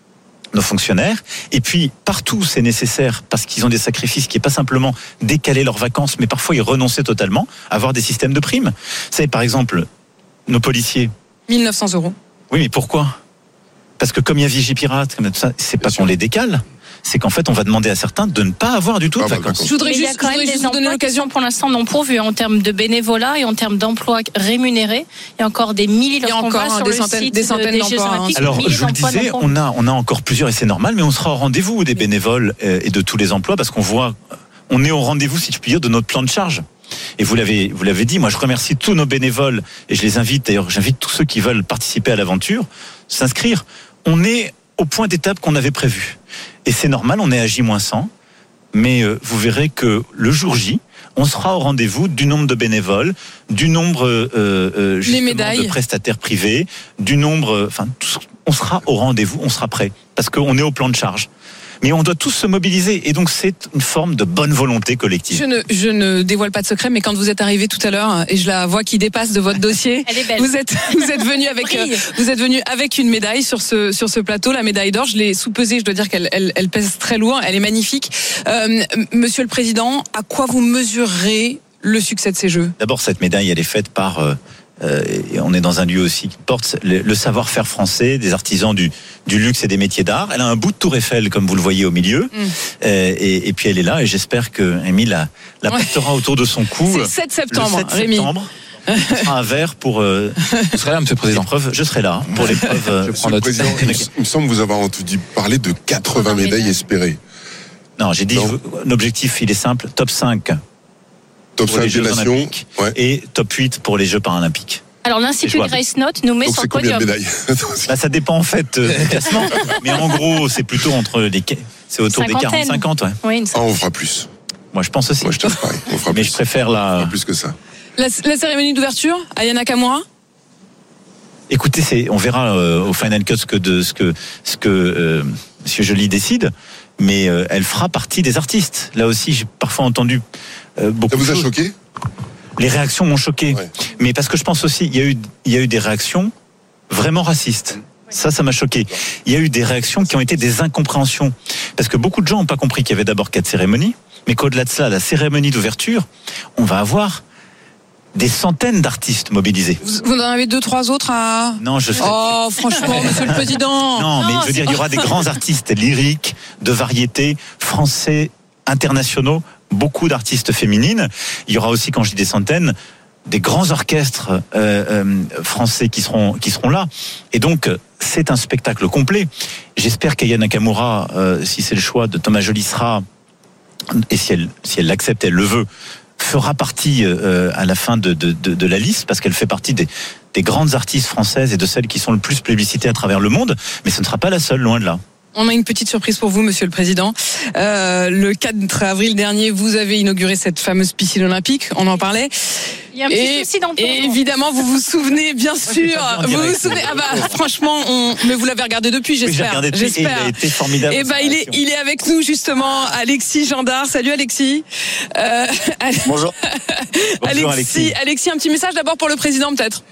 nos fonctionnaires. Et puis, partout où c'est nécessaire, parce qu'ils ont des sacrifices qui n'est pas simplement décaler leurs vacances, mais parfois y renoncer totalement, avoir des systèmes de primes. Vous savez, par exemple, nos policiers. mille neuf cents euros. Oui, mais pourquoi ? Parce que comme il y a Vigipirate, comme tout ça, c'est pas qu'on les décale. C'est qu'en fait, on va demander à certains de ne pas avoir du tout de Ah, bah, vacances. Je voudrais Mais il y a juste, quand je voudrais même juste des vous donner emplois qui l'occasion. sont pour l'instant non pourvus en termes de bénévolat et en termes d'emplois rémunérés. Il y a encore des milliers Il y a lorsqu'on encore, va hein, sur des le centaines- site des centaines des Jeux d'emplois, hein. Olympiques, Alors, milliers je vous le d'emplois disais, non pourvus. on a, on a encore plusieurs, et c'est normal, mais on sera au rendez-vous des bénévoles euh, et de tous les emplois, parce qu'on voit, on est au rendez-vous, si je puis dire, de notre plan de charge. Et vous l'avez, vous l'avez dit, moi je remercie tous nos bénévoles, et je les invite, d'ailleurs, j'invite tous ceux qui veulent participer à l'aventure, s'inscrire. On est au point d'étape qu'on avait prévu. Et c'est normal, on est à J moins cent, mais euh, vous verrez que le jour J, on sera au rendez-vous du nombre de bénévoles, du nombre euh, euh, justement, médailles. de prestataires privés, du nombre, euh, enfin, tout, on sera au rendez-vous, on sera prêt, parce qu'on est au plan de charge. Mais on doit tous se mobiliser, et donc c'est une forme de bonne volonté collective. Je ne, je ne dévoile pas de secret, mais quand vous êtes arrivé tout à l'heure, et je la vois qui dépasse de votre dossier, Elle est belle. vous êtes, vous êtes venu avec, euh, vous êtes venu avec une médaille sur ce, sur ce plateau, la médaille d'or. Je l'ai sous-pesée, je dois dire qu'elle, elle, elle pèse très lourd, elle est magnifique. Euh, Monsieur le Président, à quoi vous mesurerez le succès de ces Jeux ? D'abord, cette médaille, elle est faite par... Euh, euh, et on est dans un lieu aussi qui porte le, le savoir-faire français, des artisans du, du luxe et des métiers d'art. Elle a un bout de tour Eiffel, comme vous le voyez au milieu. Mm. Euh, et, et puis elle est là, et j'espère que Rémi la, la portera ouais. autour de son cou. C'est le sept septembre, le sept Rémi. septembre. Ce sera un verre pour. Euh, vous serez là, Monsieur le Président. Je serai là pour l'épreuve. Euh, je prends le président. Il, il me semble vous avoir entendu parler de quatre-vingts médailles espérées. Non, j'ai dit l'objectif, il est simple, top cinq. Top cinq des nations ouais. Et top huit pour les Jeux paralympiques. Alors l'Institut Grace Note nous met Donc sur le podium. podium. Bah, ça dépend en fait euh, du classement, mais en gros c'est plutôt entre les, c'est autour des quarante cinquante. Ouais. Oui, ah, on fera plus. Moi je pense aussi. Moi je te pareil. On fera mais plus. je préfère la. On fera plus que ça. La, la cérémonie d'ouverture, Aya Nakamura. Écoutez, c'est, on verra euh, au Final Cut ce que de ce que ce que euh, Monsieur Joly décide, mais euh, elle fera partie des artistes. Là aussi, j'ai parfois entendu euh, beaucoup. Ça vous de a choses. choqué? Les réactions m'ont choqué, ouais. mais parce que je pense aussi, il y a eu il y a eu des réactions vraiment racistes. Ça, ça m'a choqué. Il y a eu des réactions qui ont été des incompréhensions, parce que beaucoup de gens n'ont pas compris qu'il y avait d'abord quatre cérémonies, mais qu'au-delà de cela, la cérémonie d'ouverture, on va avoir des centaines d'artistes mobilisés. Vous, vous en avez deux, trois autres à... Non, je sais. Oh, franchement, Monsieur le Président. Non, mais non, je veux dire, il y aura des grands artistes lyriques, de variété, français, internationaux, beaucoup d'artistes féminines. Il y aura aussi, quand je dis des centaines, des grands orchestres euh, euh, français qui seront qui seront là. Et donc, c'est un spectacle complet. J'espère qu'Aya Nakamura, euh, si c'est le choix de Thomas Joly, sera, et si elle si elle l'accepte, elle le veut, fera partie euh, à la fin de, de, de, de la liste, parce qu'elle fait partie des, des grandes artistes françaises et de celles qui sont le plus plébiscitées à travers le monde, mais ce ne sera pas la seule, loin de là. On a une petite surprise pour vous, Monsieur le Président. Euh, le quatre avril dernier, vous avez inauguré cette fameuse piscine olympique, on en parlait. Il y a un petit et, souci d'emploi. Et évidemment, vous vous souvenez, bien sûr. Vous vous souvenez, ah bah, franchement, on, mais vous l'avez regardé depuis, j'espère. Oui, j'ai regardé depuis, j'espère. Et il a été formidable. Et bah, il est, il est avec nous, justement, Alexis Gendard. Salut, Alexis. Euh, Bonjour. Alexis, Bonjour, Alexis. Alexis, un petit message d'abord pour le président, peut-être.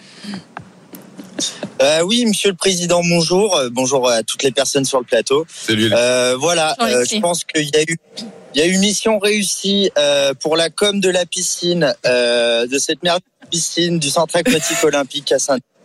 Euh, oui, Monsieur le Président, bonjour. Bonjour à toutes les personnes sur le plateau. Salut. Euh, voilà, euh, je pense qu'il y a eu, il y a eu une mission réussie euh, pour la com de la piscine, euh, de cette merveilleuse piscine du Centre aquatique olympique à Saint-Denis.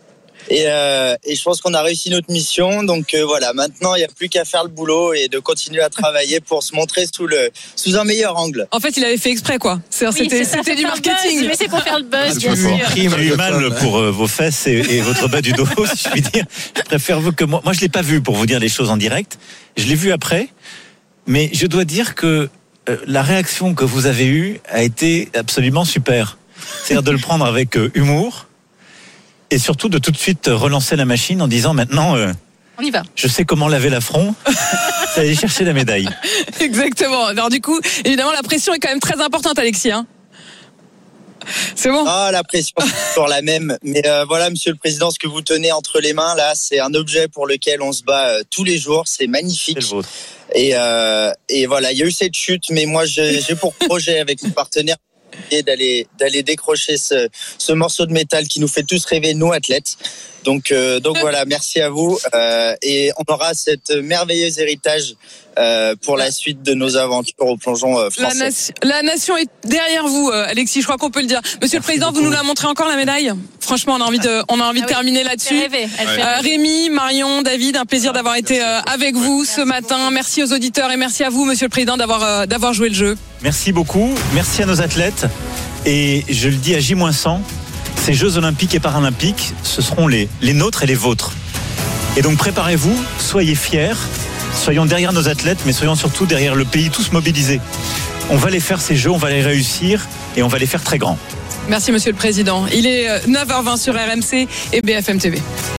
Et, euh, et je pense qu'on a réussi notre mission. Donc euh, voilà, maintenant il n'y a plus qu'à faire le boulot et de continuer à travailler pour se montrer sous le sous un meilleur angle. En fait, il avait fait exprès, quoi. C'est, Oui, c'était, c'est ça, c'était c'est du un marketing. buzz, mais c'est pour faire le buzz, Ah, bien tu sûr. vois. J'ai eu mal pour euh, vos fesses et, et votre bas du dos, si je puis dire. Je préfère vous que moi. Moi, je l'ai pas vu pour vous dire les choses en direct. Je l'ai vu après, mais je dois dire que euh, la réaction que vous avez eue a été absolument super. C'est-à-dire de le prendre avec euh, humour et surtout de tout de suite relancer la machine en disant maintenant. Euh, On y va. Je sais comment laver l'affront. C'est aller chercher la médaille. Exactement. Alors du coup, évidemment, la pression est quand même très importante, Alexis. Hein. C'est bon. Ah, la pression, c'est toujours la même. Mais euh, voilà, Monsieur le Président, ce que vous tenez entre les mains, là, c'est un objet pour lequel on se bat euh, tous les jours. C'est magnifique. C'est le vôtre. Et, euh, et voilà, il y a eu cette chute, mais moi, j'ai, j'ai pour projet avec mon partenaire d'aller d'aller décrocher ce, ce morceau de métal qui nous fait tous rêver, nous athlètes. Donc euh, donc voilà, merci à vous euh, et on aura cet merveilleux héritage euh, pour la suite de nos aventures au plongeon euh, La, français. nation, la nation est derrière vous, euh, Alexis. Je crois qu'on peut le dire. Monsieur Merci le Président, beaucoup. vous nous la montrez encore la médaille. Franchement, on a envie de, on a envie Ah de oui, terminer elle là-dessus. fait rêver, elle fait Euh, rêver. Rémi, Marion, David, un plaisir d'avoir été euh, avec vous ce matin. Merci aux auditeurs et merci à vous, Monsieur le Président, d'avoir euh, d'avoir joué le jeu. Merci beaucoup. Merci à nos athlètes. Et je le dis à J cent, ces Jeux Olympiques et Paralympiques, ce seront les, les nôtres et les vôtres. Et donc préparez-vous, soyez fiers, soyons derrière nos athlètes, mais soyons surtout derrière le pays, tous mobilisés. On va les faire ces Jeux, on va les réussir et on va les faire très grands. Merci, Monsieur le Président. Il est euh, neuf heures vingt sur R M C et B F M T V.